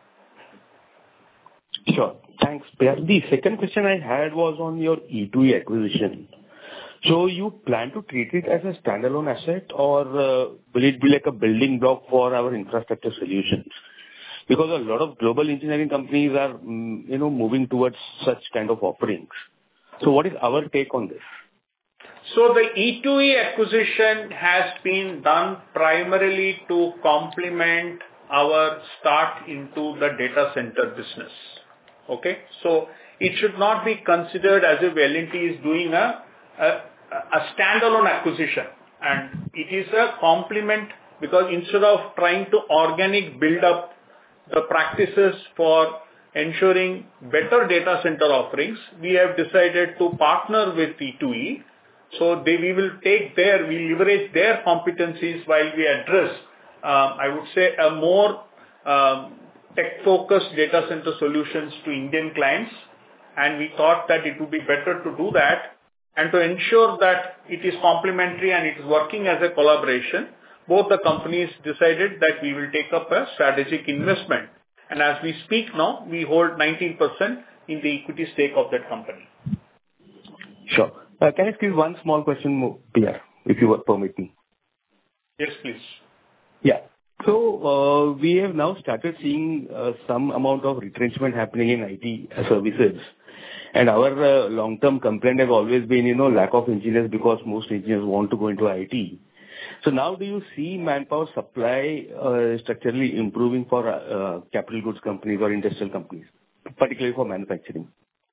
Sure. Thanks, Pierre. The second question I had was on your E two E acquisition. So you plan to treat it as a standalone asset, or uh, will it be like a building block for our infrastructure solutions? Because a lot of global engineering companies are, mm, you know, moving towards such kind of offerings. So what is our take on this? So the E two E acquisition has been done primarily to complement our start into the data center business. Okay? So it should not be considered as if L and T is doing a, a, a standalone acquisition. And it is a complement because instead of trying to organic build up the practices for ensuring better data center offerings, we have decided to partner with E two E. So they, we will take their, we leverage their competencies while we address, um, I would say, a more um, tech-focused data center solutions to Indian clients. And we thought that it would be better to do that and to ensure that it is complementary and it is working as a collaboration. Both the companies decided that we will take up a strategic investment. And as we speak now, we hold nineteen percent in the equity stake of that company. Sure. Uh, can I squeeze one small question more, Pierre, if you would permit me? Yes, please. Yeah. So uh, we have now started seeing uh, some amount of retrenchment happening in I T services. And our uh, long-term complaint has always been, you know, lack of engineers because most engineers want to go into I T. So now do you see manpower supply uh, structurally improving for uh, capital goods companies or industrial companies, particularly for manufacturing?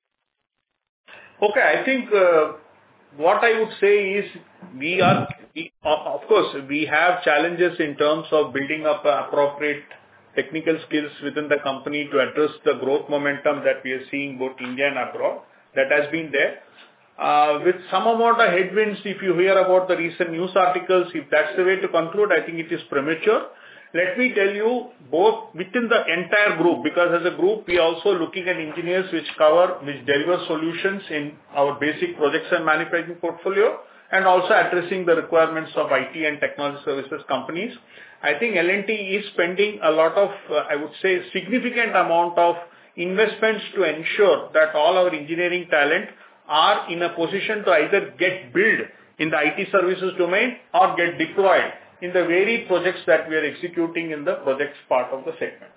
Okay, I think uh, what I would say is we are, we, of course, we have challenges in terms of building up appropriate technical skills within the company to address the growth momentum that we are seeing both India and abroad. That has been there. Uh, with some amount of headwinds, if you hear about the recent news articles, if that's the way to conclude, I think it is premature. Let me tell you, both within the entire group, because as a group, we are also looking at engineers which cover, which deliver solutions in our basic projects and manufacturing portfolio, and also addressing the requirements of I T and technology services companies. I think L and T is spending a lot of, uh, I would say, significant amount of investments to ensure that all our engineering talent are in a position to either get billed in the I T services domain or get deployed in the varied projects that we are executing in the projects part of the segment.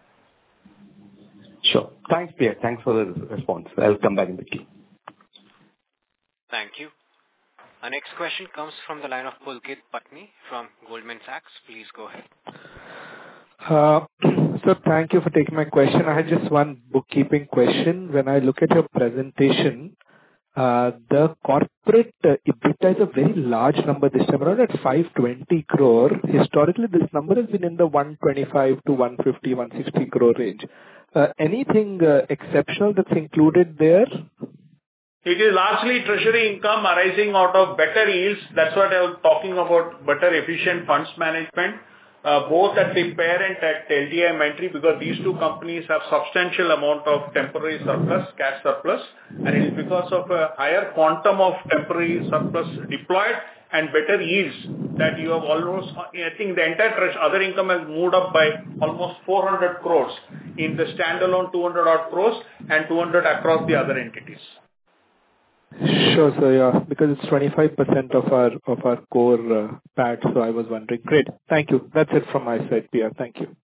Sure. Thanks, Pierre. Thanks for the response. I'll come back in the queue. Thank you. Our next question comes from the line of Pulkit Patni from Goldman Sachs. Please go ahead. Uh, so thank you for taking my question. I had just one bookkeeping question. When I look at your presentation, Uh, the corporate uh, EBITDA is a very large number this time around at five hundred twenty crore. Historically, this number has been in the one twenty-five to one fifty, one sixty crore range. Uh, anything uh, exceptional that's included there? It is largely treasury income arising out of better yields. That's what I was talking about, better efficient funds management. Uh, both at the parent at L T I Mindtree, because these two companies have substantial amount of temporary surplus, cash surplus, and it is because of a higher quantum of temporary surplus deployed and better yields that you have almost, I think the entire treasury, other income has moved up by almost four hundred crores in the standalone two hundred odd crores and two hundred across the other entities. Sure, sir. Yeah, because it's twenty-five percent of our of our core uh, P A T, so I was wondering. Great. Thank you. That's it from my side, P R. Thank you.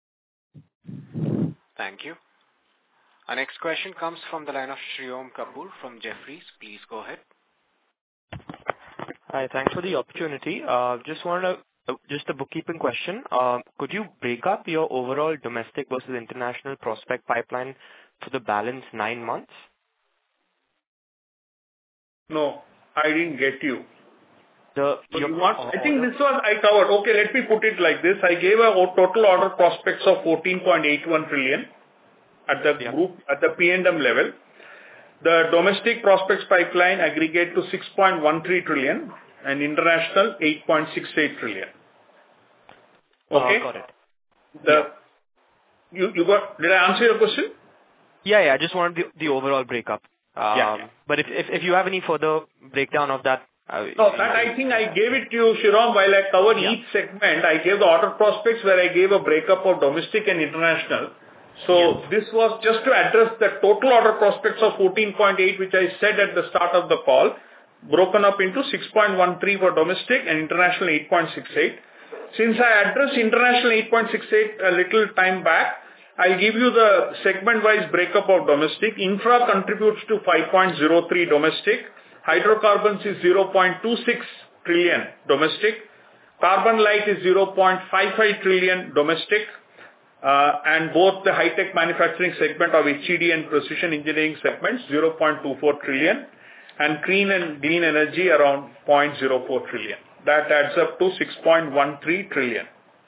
Thank you. Our next question comes from the line of Shriyom Kapoor from Jefferies. Please go ahead. Hi, thanks for the opportunity. Uh, Just wanted to, uh, just a bookkeeping question. Uh, Could you break up your overall domestic versus international prospect pipeline for the balance nine months? No, I didn't get you. The So your you want, order- I think this was I covered. Okay, let me put it like this. I gave a o- total order prospects of fourteen point eight one trillion at the Yeah. group, at the P and M level. The domestic prospects pipeline aggregate to six point one three trillion and international eight point six eight trillion. Okay? Uh, Got it. The you you got? Did I answer your question? Yeah, yeah. I just wanted the the overall breakup. Um, Yeah. But if if if you have any further breakdown of that. uh, No, that I think I gave it to you, Shriram, while I covered Yeah. each segment. I gave the order prospects where I gave a breakup of domestic and international. So Yes. this was just to address the total order prospects of fourteen point eight, which I said at the start of the call, broken up into six point one three for domestic and international eight point six eight. Since I addressed international eight point six eight a little time back, I'll give you the segment-wise breakup of domestic. Infra contributes to five point zero three domestic. Hydrocarbons is zero point two six trillion domestic. Carbon light is zero point five five trillion domestic. Uh, and both the high-tech manufacturing segment of H E D and precision engineering segments, zero point two four trillion, and clean and green energy around zero point zero four trillion. That adds up to six point one three trillion.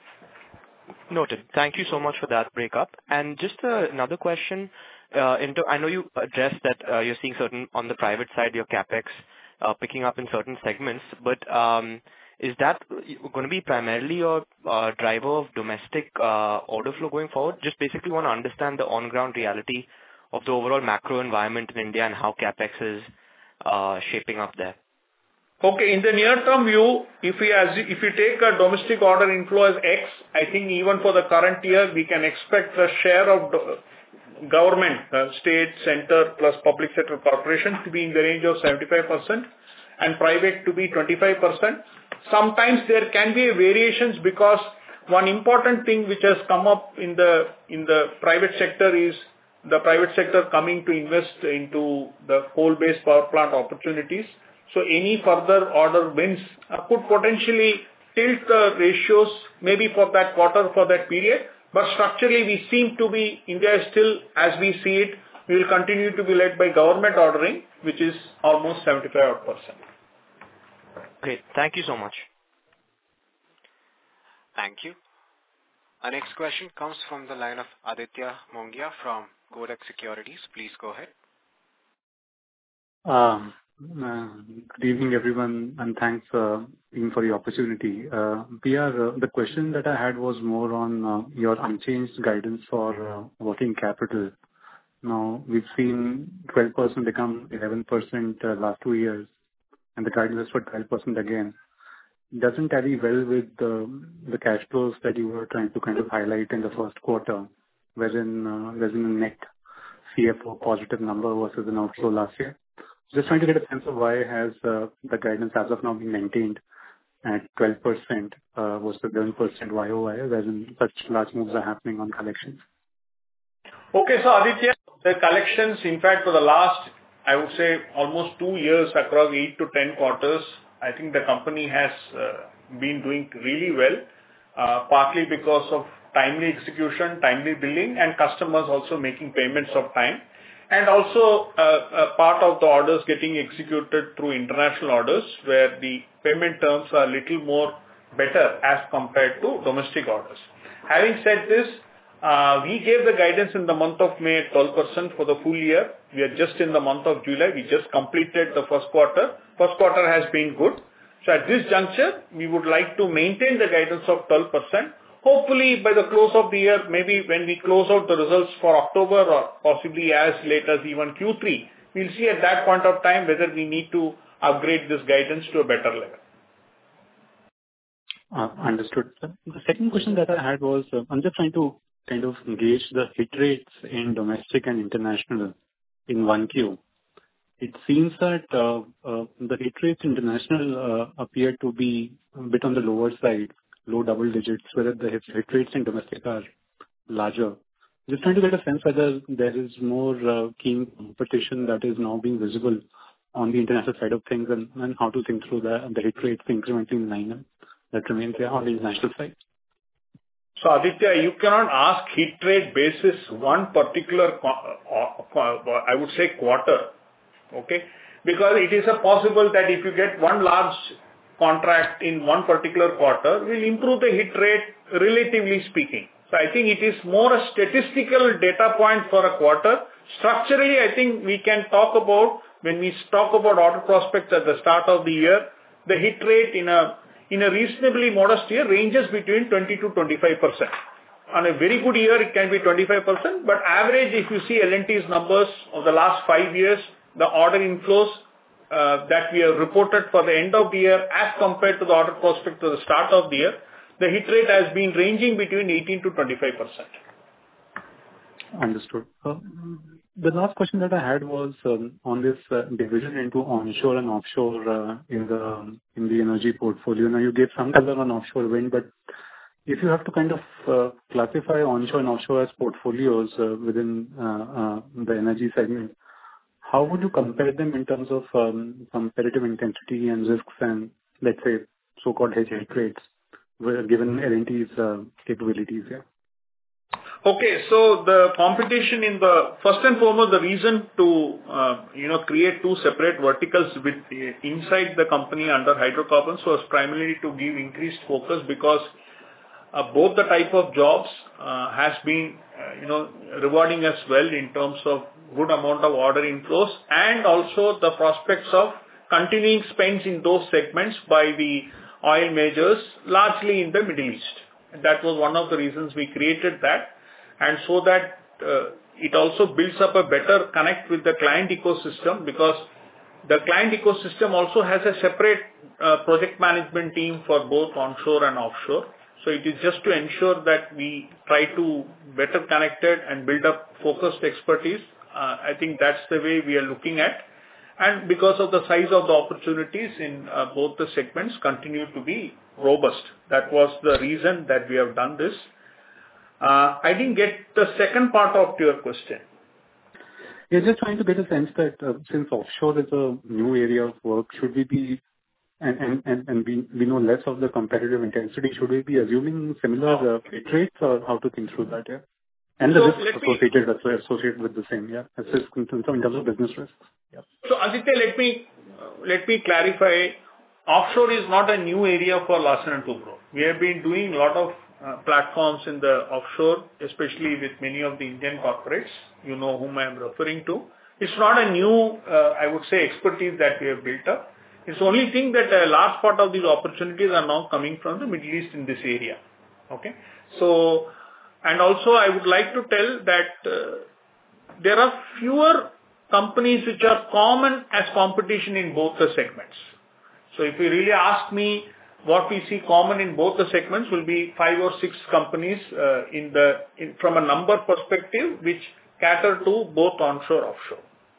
Noted. Thank you so much for that breakup. And just uh, another question. uh, into I know you addressed that uh, you're seeing certain on the private side, your CapEx uh, picking up in certain segments, but um, is that going to be primarily your uh, driver of domestic uh, order flow going forward? Just basically want to understand the on-ground reality of the overall macro environment in India and how CapEx is uh, shaping up there. Okay, in the near-term view, if we as if we take a domestic order inflow as X, I think even for the current year, we can expect the share of do- government, uh, state, center, plus public sector corporations to be in the range of seventy-five percent and private to be twenty-five percent. Sometimes there can be variations because one important thing which has come up in the in the private sector is the private sector coming to invest into the coal-based power plant opportunities. So any further order wins uh, could potentially tilt the ratios maybe for that quarter, for that period. But structurally, we seem to be, India is still, as we see it, we will continue to be led by government ordering, which is almost seventy-five percent. Great. Thank you so much. Thank you. Our next question comes from the line of Aditya Mongia from Kotak Securities. Please go ahead. Um, uh, Good evening, everyone, and thanks uh, even for the opportunity. Uh, P R, uh, the question that I had was more on uh, your unchanged guidance for uh, working capital. Now, we've seen twelve percent become eleven percent uh, last two years, and the guidance is for twelve percent again. Doesn't tally well with uh, the cash flows that you were trying to kind of highlight in the first quarter, wherein uh, there's a net C F O positive number versus an outflow last year. Just trying to get a sense of why has uh, the guidance as of now been maintained at twelve percent uh, versus eleven percent Y O Y, wherein such large moves are happening on collections. Okay, so Aditya, the collections, in fact, for the last, I would say, almost two years across eight to ten quarters, I think the company has uh, been doing really well, uh, partly because of timely execution, timely billing, and customers also making payments of time. And also, uh, a part of the orders getting executed through international orders, where the payment terms are a little more better as compared to domestic orders. Having said this, uh, we gave the guidance in the month of May at twelve percent for the full year. We are just in the month of July. We just completed the first quarter. First quarter has been good. So at this juncture, we would like to maintain the guidance of twelve percent. Hopefully, by the close of the year, maybe when we close out the results for October or possibly as late as even Q three, we'll see at that point of time whether we need to upgrade this guidance to a better level. Uh, Understood, sir. The second question that I had was, uh, I'm just trying to kind of gauge the hit rates in domestic and international in one Q. it seems that uh, uh, the hit rates international uh, appear to be a bit on the lower side, low double digits, whereas the hit hit rates in domestic are larger. Just trying to get a sense whether there is more uh, keen competition that is now being visible on the international side of things, and and how to think through the the hit rates incrementally in line that remains there on the international side. So Aditya, you cannot ask hit rate basis one particular, co- uh, co- I would say quarter, okay? Because it is a possible that if you get one large contract in one particular quarter, will improve the hit rate relatively speaking. So I think it is more a statistical data point for a quarter. Structurally, I think we can talk about, when we talk about order prospects at the start of the year, the hit rate in a in a reasonably modest year ranges between twenty to twenty-five percent. On a very good year, it can be twenty-five percent, but average, if you see L and T's numbers of the last five years, the order inflows uh, that we have reported for the end of the year as compared to the order prospect to the start of the year, the hit rate has been ranging between eighteen to twenty-five percent. Understood. Uh, The last question that I had was um, on this uh, division into onshore and offshore uh, in the in the energy portfolio. Now, you gave some color on offshore wind, but if you have to kind of uh, classify onshore and offshore as portfolios uh, within uh, uh, the energy segment, how would you compare them in terms of um, competitive intensity and risks and, let's say, so-called hedge rates, where- given L and T's uh, capabilities here? Okay, so the competition in the first and foremost, the reason to uh, you know create two separate verticals with inside the company under hydrocarbons was primarily to give increased focus, because uh, both the type of jobs uh, has been uh, you know rewarding us well in terms of good amount of order inflows, and also the prospects of continuing spends in those segments by the oil majors, largely in the Middle East. And that was one of the reasons we created that. And so that uh, it also builds up a better connect with the client ecosystem, because the client ecosystem also has a separate uh, project management team for both onshore and offshore. So it is just to ensure that we try to better connect it and build up focused expertise. Uh, I think that's the way we are looking at. And because of the size of the opportunities in uh, both the segments continue to be robust. That was the reason that we have done this. Uh, I didn't get the second part of your question. Yeah, just trying to get a sense that uh, since offshore is a new area of work, should we be, and and and, and we, we know less of the competitive intensity, should we be assuming similar uh, hit rates, or how to think through that? Yeah, and the So risks let me- associated that's associated with the same. Yeah, as risk in terms of in terms of business risks. Yeah. So Aditya, let me uh, let me clarify. Offshore is not a new area for Larsen and Toubro. We have been doing a lot of uh, platforms in the offshore, especially with many of the Indian corporates. You know whom I am referring to. It's not a new, uh, I would say, expertise that we have built up. It's the only thing that a large part of these opportunities are now coming from the Middle East in this area. Okay, so and also I would like to tell that uh, there are fewer companies which are common as competition in both the segments. So if you really ask me, what we see common in both the segments will be five or six companies uh, in the in, from a number perspective, which cater to both onshore offshore.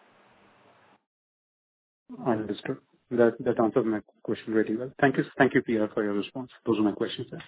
Understood. That that answers my question very well. Thank you, thank you, P R, for your response. Those are my questions. There.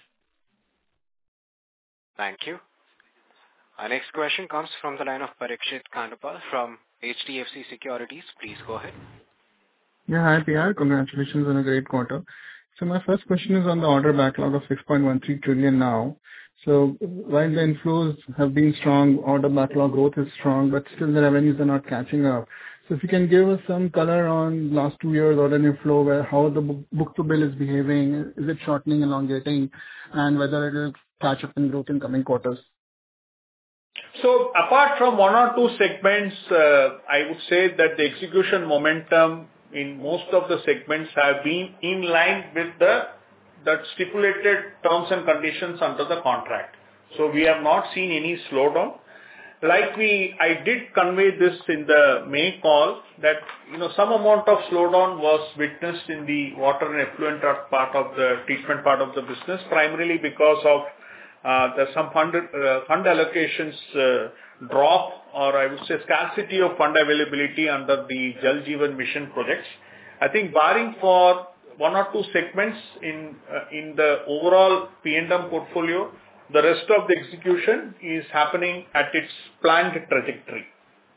Thank you. Our next question comes from the line of Parikshit Kandpal from H D F C Securities. Please go ahead. Yeah, hi P R. Congratulations on a great quarter. So my first question is on the order backlog of six point one three trillion now. So while the inflows have been strong, order backlog growth is strong, but still the revenues are not catching up. So if you can give us some color on last two years order inflow, where how the book to bill is behaving, is it shortening, elongating, and whether it will catch up in growth in coming quarters? So apart from one or two segments, uh, I would say that the execution momentum in most of the segments have been in line with the that stipulated terms and conditions under the contract. So we have not seen any slowdown. Like we, I did convey this in the May call that, you know, some amount of slowdown was witnessed in the water and effluent part of the treatment part of the business, primarily because of uh, there's some fund uh, fund allocations uh, drop, or I would say scarcity of fund availability under the Jal Jeevan Mission projects. I think barring for one or two segments in uh, in the overall P and M portfolio, the rest of the execution is happening at its planned trajectory.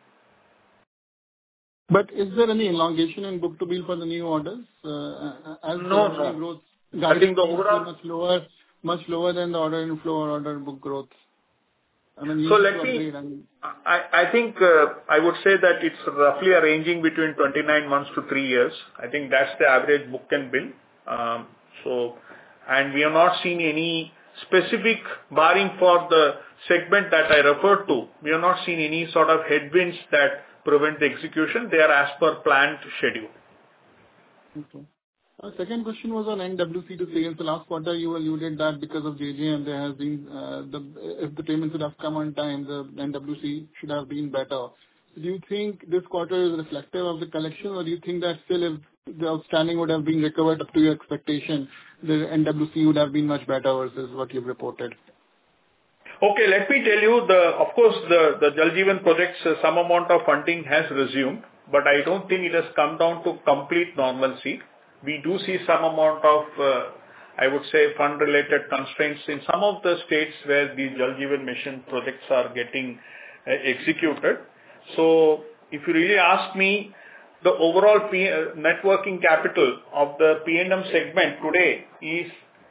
But is there any elongation in book-to-bill for the new orders? Uh, as No, the no. growth I think the guidance is overall- much lower, much lower than the order inflow or order book growth. I mean, you So need let to me, upgrade and I I think uh, I would say that it's roughly ranging between twenty-nine months to three years. I think that's the average book and bill. Um, So, and we have not seen any specific, barring for the segment that I referred to, we have not seen any sort of headwinds that prevent the execution. They are as per planned schedule. Okay. Uh, Second question was on N W C to sales. The last quarter you alluded that because of J J M, there has been, uh, the if the payments would have come on time, the N W C should have been better. Do you think this quarter is reflective of the collection, or do you think that still if the outstanding would have been recovered up to your expectation, the N W C would have been much better versus what you've reported? Okay, let me tell you, the of course, the the Jal Jeevan projects, uh, some amount of funding has resumed, but I don't think it has come down to complete normalcy. We do see some amount of, uh, I would say, fund-related constraints in some of the states where the Jal Jeevan Mission projects are getting uh, executed. So if you really ask me, the overall P- uh, net working capital of the P and M segment today is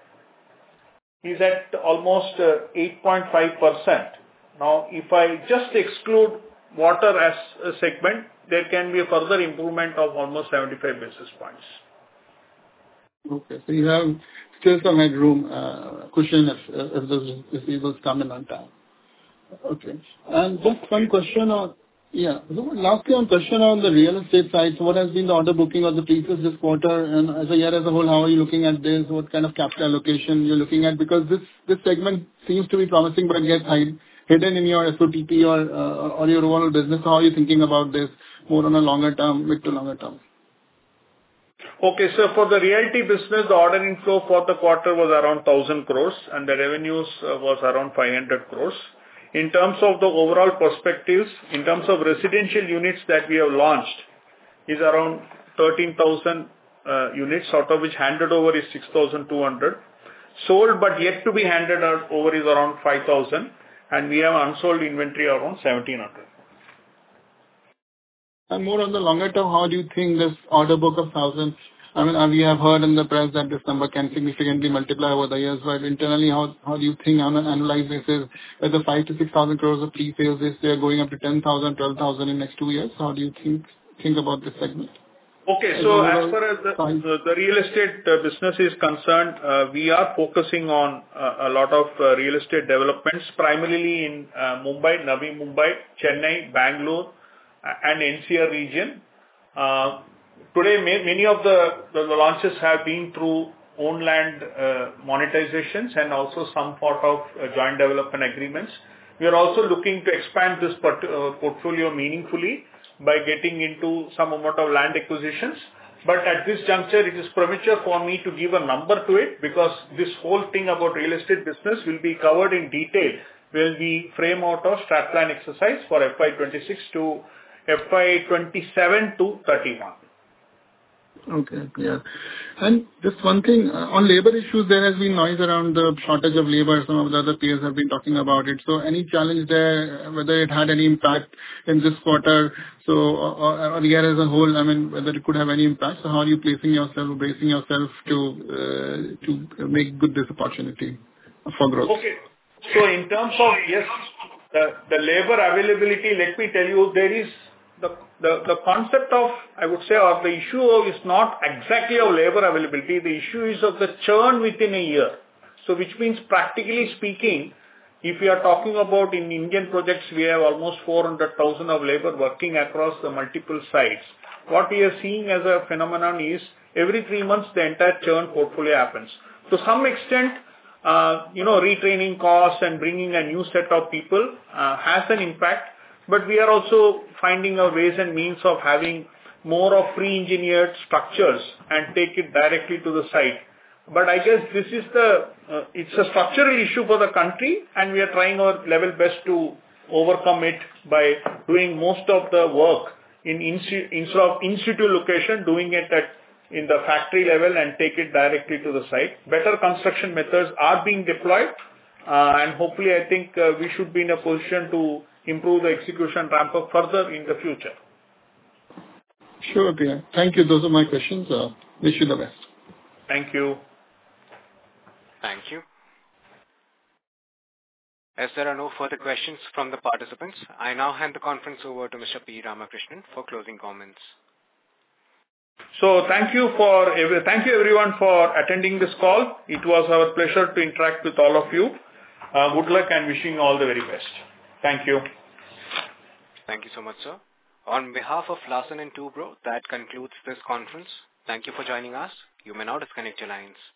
is at almost uh, eight point five percent. Now, if I just exclude water as a segment, there can be a further improvement of almost seventy-five basis points. Okay. So you have still some headroom, uh, cushion if if those receivables come in on time. Okay. And just one question on, yeah. So lastly, on question on the real estate side, so what has been the order booking of the pieces this quarter? And as a year as a whole, how are you looking at this? What kind of capital allocation you're looking at? Because this this segment seems to be promising, but gets hide, hidden in your S O T P or uh, or your overall business. How are you thinking about this more on a longer term, mid to longer term? Okay, so for the realty business, the order inflow for the quarter was around one thousand crores, and the revenues uh, was around five hundred crores. In terms of the overall perspectives, in terms of residential units that we have launched, is around thirteen thousand uh, units, out of which handed over is six thousand two hundred. Sold but yet to be handed over is around five thousand, and we have unsold inventory around seventeen hundred. And more on the longer term, how do you think this order book of one thousand, I mean, uh, we have heard in the press that this number can significantly multiply over the years, but internally, how how do you think on an annualized basis, whether five to six thousand crores of pre-sales this year going up to ten thousand, twelve thousand in next two years? How do you think think about this segment? Okay, so as far as the, the, the real estate uh, business is concerned, uh, we are focusing on uh, a lot of uh, real estate developments, primarily in uh, Mumbai, Navi Mumbai, Chennai, Bangalore, and N C R region. Uh, today, may, many of the, the, the launches have been through own land uh, monetizations and also some sort of uh, joint development agreements. We are also looking to expand this port, uh, portfolio meaningfully by getting into some amount of land acquisitions. But at this juncture, it is premature for me to give a number to it, because this whole thing about real estate business will be covered in detail when we frame out our strat plan exercise for F Y twenty-six to F Y twenty-seven to thirty-one. Okay, yeah. And just one thing, uh, on labor issues, there has been noise around the shortage of labor. Some of the other peers have been talking about it. So any challenge there, whether it had any impact in this quarter, so or, or year as a whole, I mean, whether it could have any impact. So how are you placing yourself, bracing yourself to uh, to make good this opportunity for growth? Okay. So in terms of, yes, the, the labor availability, let me tell you, there is the, the, the concept of, I would say, or the issue of is not exactly of labor availability. The issue is of the churn within a year. So which means, practically speaking, if we are talking about in Indian projects, we have almost four hundred thousand of labor working across the multiple sites. What we are seeing as a phenomenon is every three months the entire churn portfolio happens. To some extent, uh, you know, retraining costs and bringing a new set of people uh, has an impact. But we are also finding a ways and means of having more of pre-engineered structures and take it directly to the site. But I guess this is the uh, it's a structural issue for the country, and we are trying our level best to overcome it by doing most of the work in insti- instead of institute location, doing it at in the factory level and take it directly to the site. Better construction methods are being deployed, uh, and hopefully I think uh, we should be in a position to improve the execution ramp up further in the future. Sure, P R. Thank you. Those are my questions. Uh, wish you the best. Thank you. Thank you. As there are no further questions from the participants, I now hand the conference over to Mister P. Ramakrishnan for closing comments. So thank you for every, thank you everyone for attending this call. It was our pleasure to interact with all of you. Uh, good luck and wishing you all the very best. Thank you. Thank you so much, sir. On behalf of Larsen and Toubro, that concludes this conference. Thank you for joining us. You may now disconnect your lines.